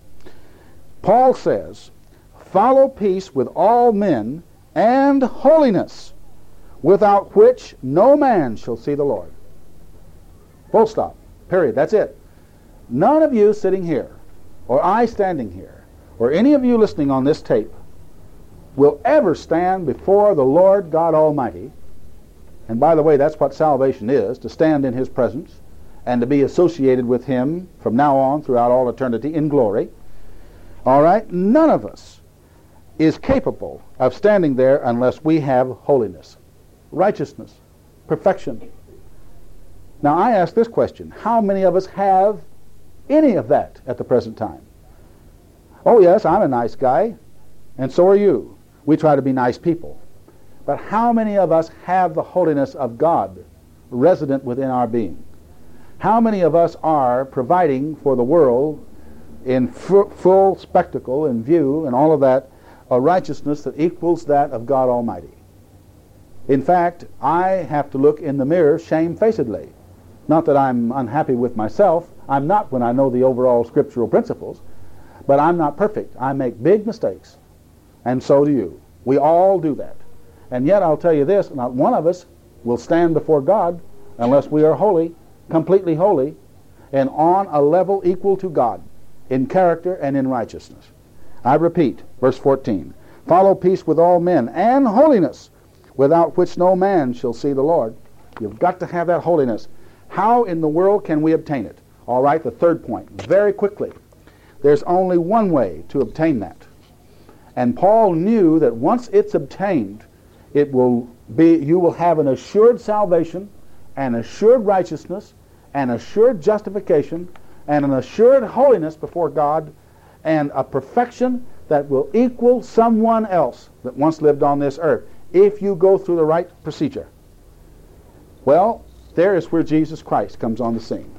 Paul says, "Follow peace with all men and holiness, without which no man shall see the Lord." Full stop. Period. That's it. None of you sitting here, or I standing here, or any of you listening on this tape, will ever stand before the Lord God Almighty. And by the way, that's what salvation is, to stand in His presence and to be associated with Him from now on throughout all eternity in glory. All right? None of us is capable of standing there unless we have holiness, righteousness, perfection. Now I ask this question: how many of us have any of that at the present time? Oh yes, I'm a nice guy, and so are you. We try to be nice people. But how many of us have the holiness of God resident within our being? How many of us are providing for the world in f- full spectacle and view and all of that, a righteousness that equals that of God Almighty? In fact, I have to look in the mirror shamefacedly. Not that I'm unhappy with myself. I'm not when I know the overall scriptural principles. But I'm not perfect. I make big mistakes. And so do you. We all do that. And yet I'll tell you this, not one of us will stand before God unless we are holy, completely holy, and on a level equal to God in character and in righteousness. I repeat, verse fourteen, "Follow peace with all men and holiness, without which no man shall see the Lord." You've got to have that holiness. How in the world can we obtain it? All right, the third point, very quickly. There's only one way to obtain that. And Paul knew that once it's obtained, it will be, you will have an assured salvation, an assured righteousness, an assured justification, and an assured holiness before God and a perfection that will equal someone else that once lived on this earth if you go through the right procedure. Well, there is where Jesus Christ comes on the scene.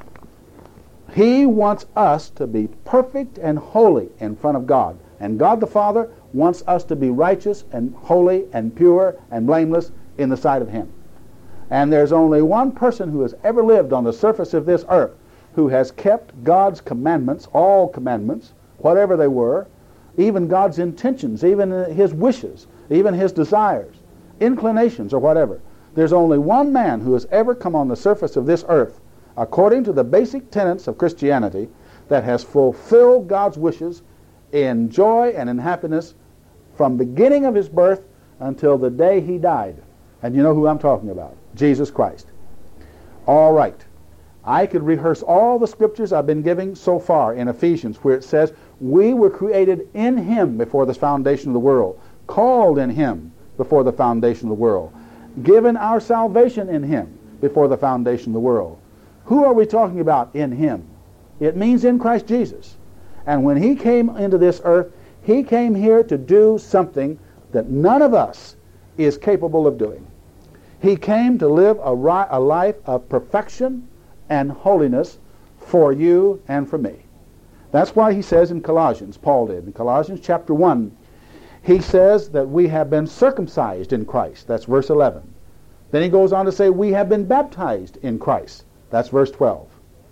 He wants us to be perfect and holy in front of God. And God the Father wants us to be righteous and holy and pure and blameless in the sight of Him. And there's only one person who has ever lived on the surface of this earth who has kept God's commandments, all commandments, whatever they were, even God's intentions, even His wishes, even His desires, inclinations, or whatever. There's only one man who has ever come on the surface of this earth, according to the basic tenets of Christianity, that has fulfilled God's wishes in joy and in happiness from beginning of His birth until the day He died. And you know who I'm talking about? Jesus Christ. All right. I could rehearse all the scriptures I've been giving so far in Ephesians, where it says, we were created in Him before the foundation of the world, called in Him before the foundation of the world, given our salvation in Him before the foundation of the world. Who are we talking about in Him? It means in Christ Jesus. And when He came into this earth, He came here to do something that none of us is capable of doing. He came to live a, ri- a life of perfection and holiness for you and for me. That's why he says in Colossians, Paul did, in Colossians chapter one, he says that we have been circumcised in Christ. That's verse eleven. Then he goes on to say we have been baptized in Christ. That's verse twelve.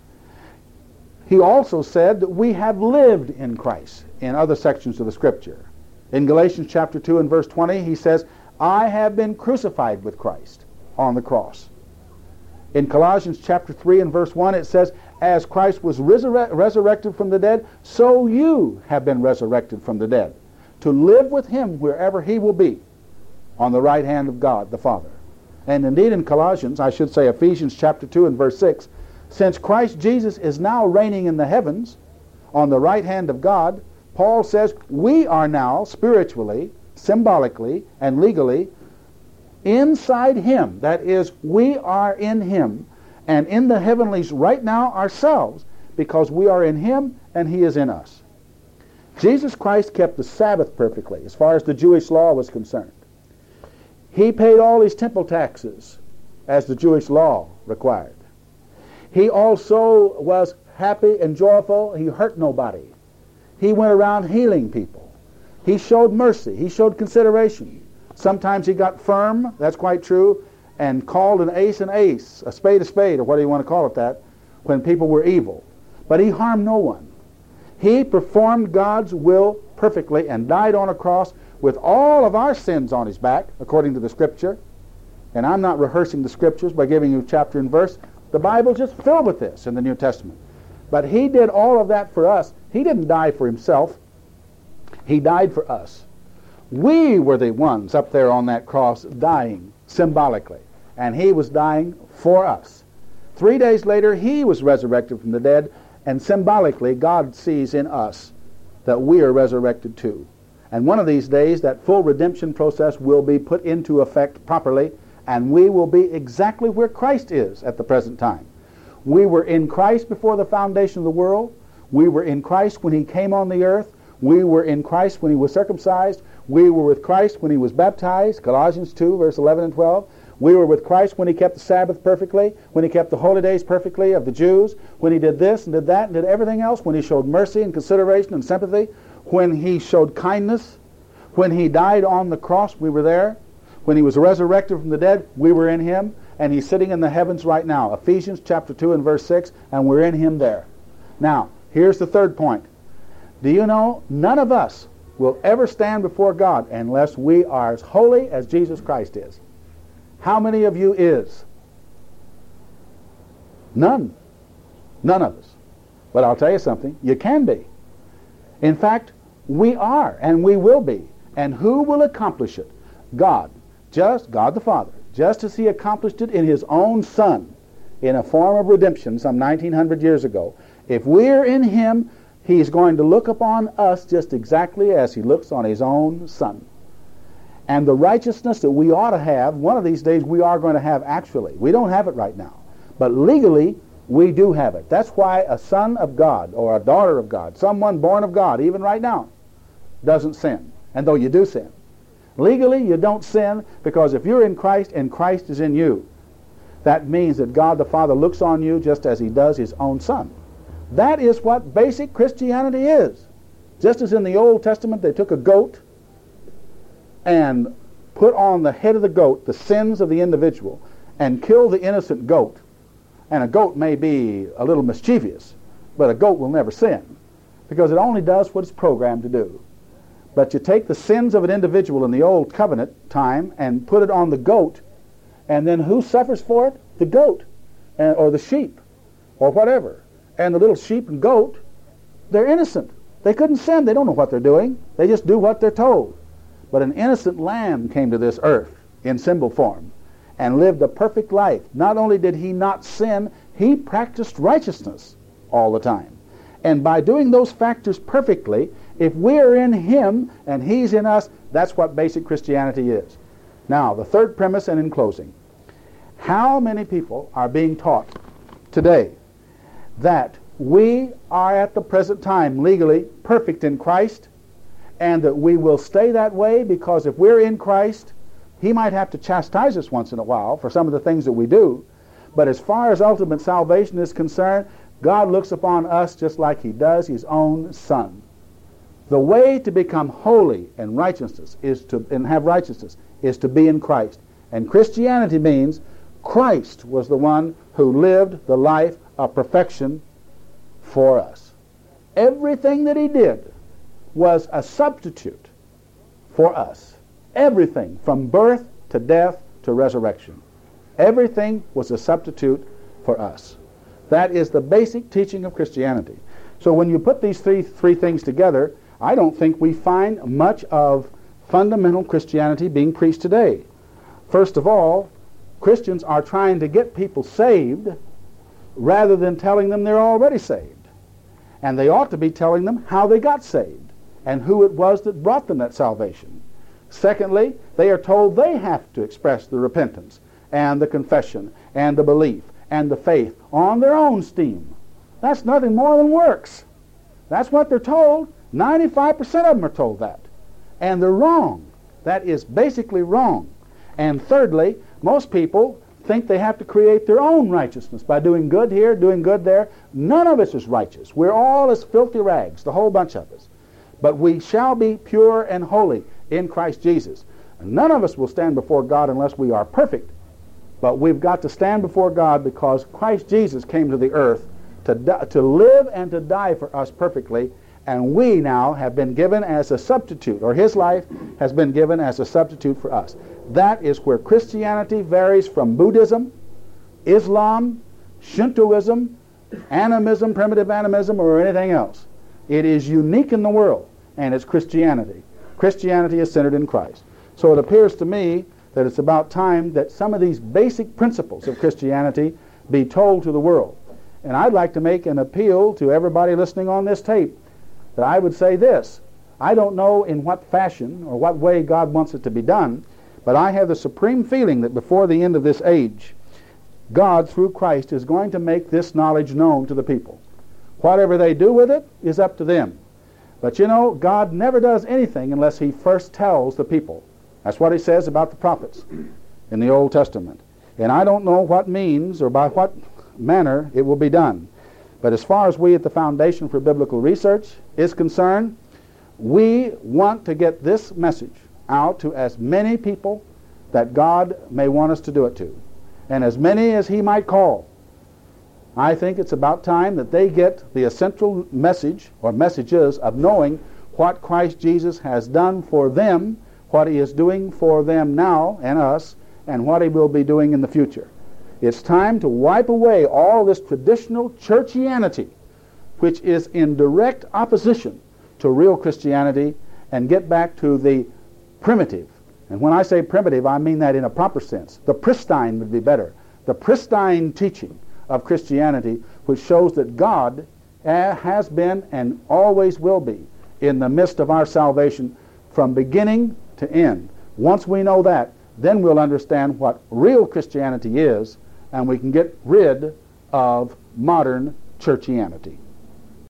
He also said that we have lived in Christ in other sections of the Scripture. In Galatians chapter two and verse twenty, he says, I have been crucified with Christ on the cross. In Colossians chapter three and verse one, it says, as Christ was resurre- resurrected from the dead, so you have been resurrected from the dead, to live with Him wherever He will be, on the right hand of God the Father. And indeed in Colossians, I should say Ephesians chapter two and verse six, since Christ Jesus is now reigning in the heavens, on the right hand of God, Paul says we are now spiritually, symbolically, and legally inside Him. That is, we are in Him and in the heavenlies right now ourselves, because we are in Him and He is in us. Jesus Christ kept the Sabbath perfectly as far as the Jewish law was concerned. He paid all His temple taxes as the Jewish law required. He also was happy and joyful. He hurt nobody. He went around healing people. He showed mercy. He showed consideration. Sometimes He got firm, that's quite true, and called an ace an ace, a spade a spade, or what do you want to call it that, when people were evil. But He harmed no one. He performed God's will perfectly and died on a cross with all of our sins on His back, according to the Scripture. And I'm not rehearsing the Scriptures by giving you chapter and verse. The Bible's just filled with this in the New Testament. But He did all of that for us. He didn't die for Himself. He died for us. We were the ones up there on that cross dying symbolically. And He was dying for us. Three days later, He was resurrected from the dead, and symbolically, God sees in us that we are resurrected too. And one of these days, that full redemption process will be put into effect properly, and we will be exactly where Christ is at the present time. We were in Christ before the foundation of the world. We were in Christ when He came on the earth. We were in Christ when He was circumcised. We were with Christ when He was baptized, Colossians two, verse eleven and twelve. We were with Christ when He kept the Sabbath perfectly, when He kept the holy days perfectly of the Jews, when He did this and did that and did everything else, when He showed mercy and consideration and sympathy, when He showed kindness, when He died on the cross, we were there. When He was resurrected from the dead, we were in Him, and He's sitting in the heavens right now. Ephesians chapter two and verse six, and we're in Him there. Now, here's the third point. Do you know, none of us will ever stand before God unless we are as holy as Jesus Christ is. How many of you is? None. None of us. But I'll tell you something, you can be. In fact, we are and we will be. And who will accomplish it? God. Just God the Father. Just as He accomplished it in His own Son in a form of redemption some nineteen hundred years ago. If we're in Him, He's going to look upon us just exactly as He looks on His own Son. And the righteousness that we ought to have, one of these days we are going to have actually. We don't have it right now. But legally, We do have it. That's why a son of God or a daughter of God, someone born of God, even right now, doesn't sin. And though you do sin, legally you don't sin, because if you're in Christ and Christ is in you, that means that God the Father looks on you just as he does his own son. That is what basic Christianity is. Just as in the Old Testament they took a goat and put on the head of the goat the sins of the individual and killed the innocent goat. And a goat may be a little mischievous, but a goat will never sin, because it only does what it's programmed to do. But you take the sins of an individual in the Old Covenant time and put it on the goat, and then who suffers for it? The goat, and, or the sheep, or whatever. And the little sheep and goat, they're innocent. They couldn't sin. They don't know what they're doing. They just do what they're told. But an innocent lamb came to this earth in symbol form and lived a perfect life. Not only did he not sin, he practiced righteousness all the time. And by doing those factors perfectly, if we're in him and he's in us, that's what basic Christianity is. Now, the third premise, and in closing, how many people are being taught today that we are at the present time legally perfect in Christ, and that we will stay that way because if we're in Christ, he might have to chastise us once in a while for some of the things that we do, but as far as ultimate salvation is concerned, God looks upon us just like he does his own son. The way to become holy and righteousness is to and have righteousness is to be in Christ. And Christianity means Christ was the one who lived the life of perfection for us. Everything that he did was a substitute for us. Everything from birth to death to resurrection. Everything was a substitute for us. That is the basic teaching of Christianity. So when you put these three, three things together, I don't think we find much of fundamental Christianity being preached today. First of all, Christians are trying to get people saved rather than telling them they're already saved. And they ought to be telling them how they got saved and who it was that brought them that salvation. Secondly, they are told they have to express the repentance and the confession and the belief and the faith on their own steam. That's nothing more than works. That's what they're told. ninety-five percent of them are told that. And they're wrong. That is basically wrong. And thirdly, most people think they have to create their own righteousness by doing good here, doing good there. None of us is righteous. We're all as filthy rags, the whole bunch of us. But we shall be pure and holy in Christ Jesus. And none of us will stand before God unless we are perfect. But we've got to stand before God because Christ Jesus came to the earth to, di- to live and to die for us perfectly. And we now have been given as a substitute, or his life has been given as a substitute for us. That is where Christianity varies from Buddhism, Islam, Shintoism, animism, primitive animism, or anything else. It is unique in the world, and it's Christianity. Christianity is centered in Christ. So it appears to me that it's about time that some of these basic principles of Christianity be told to the world. And I'd like to make an appeal to everybody listening on this tape that I would say this. I don't know in what fashion or what way God wants it to be done, but I have the supreme feeling that before the end of this age, God, through Christ, is going to make this knowledge known to the people. Whatever they do with it is up to them. But you know, God never does anything unless he first tells the people. That's what he says about the prophets in the Old Testament. And I don't know what means or by what manner it will be done. But as far as we at the Foundation for Biblical Research is concerned, we want to get this message out to as many people that God may want us to do it to, and as many as he might call. I think it's about time that they get the essential message or messages of knowing what Christ Jesus has done for them, what he is doing for them now and us, and what he will be doing in the future. It's time to wipe away all this traditional churchianity, which is in direct opposition to real Christianity, and get back to the primitive. And when I say primitive, I mean that in a proper sense. The pristine would be better. The pristine teaching of Christianity, which shows that God uh, has been and always will be in the midst of our salvation from beginning to end. Once we know that, then we'll understand what real Christianity is, and we can get rid of modern churchianity.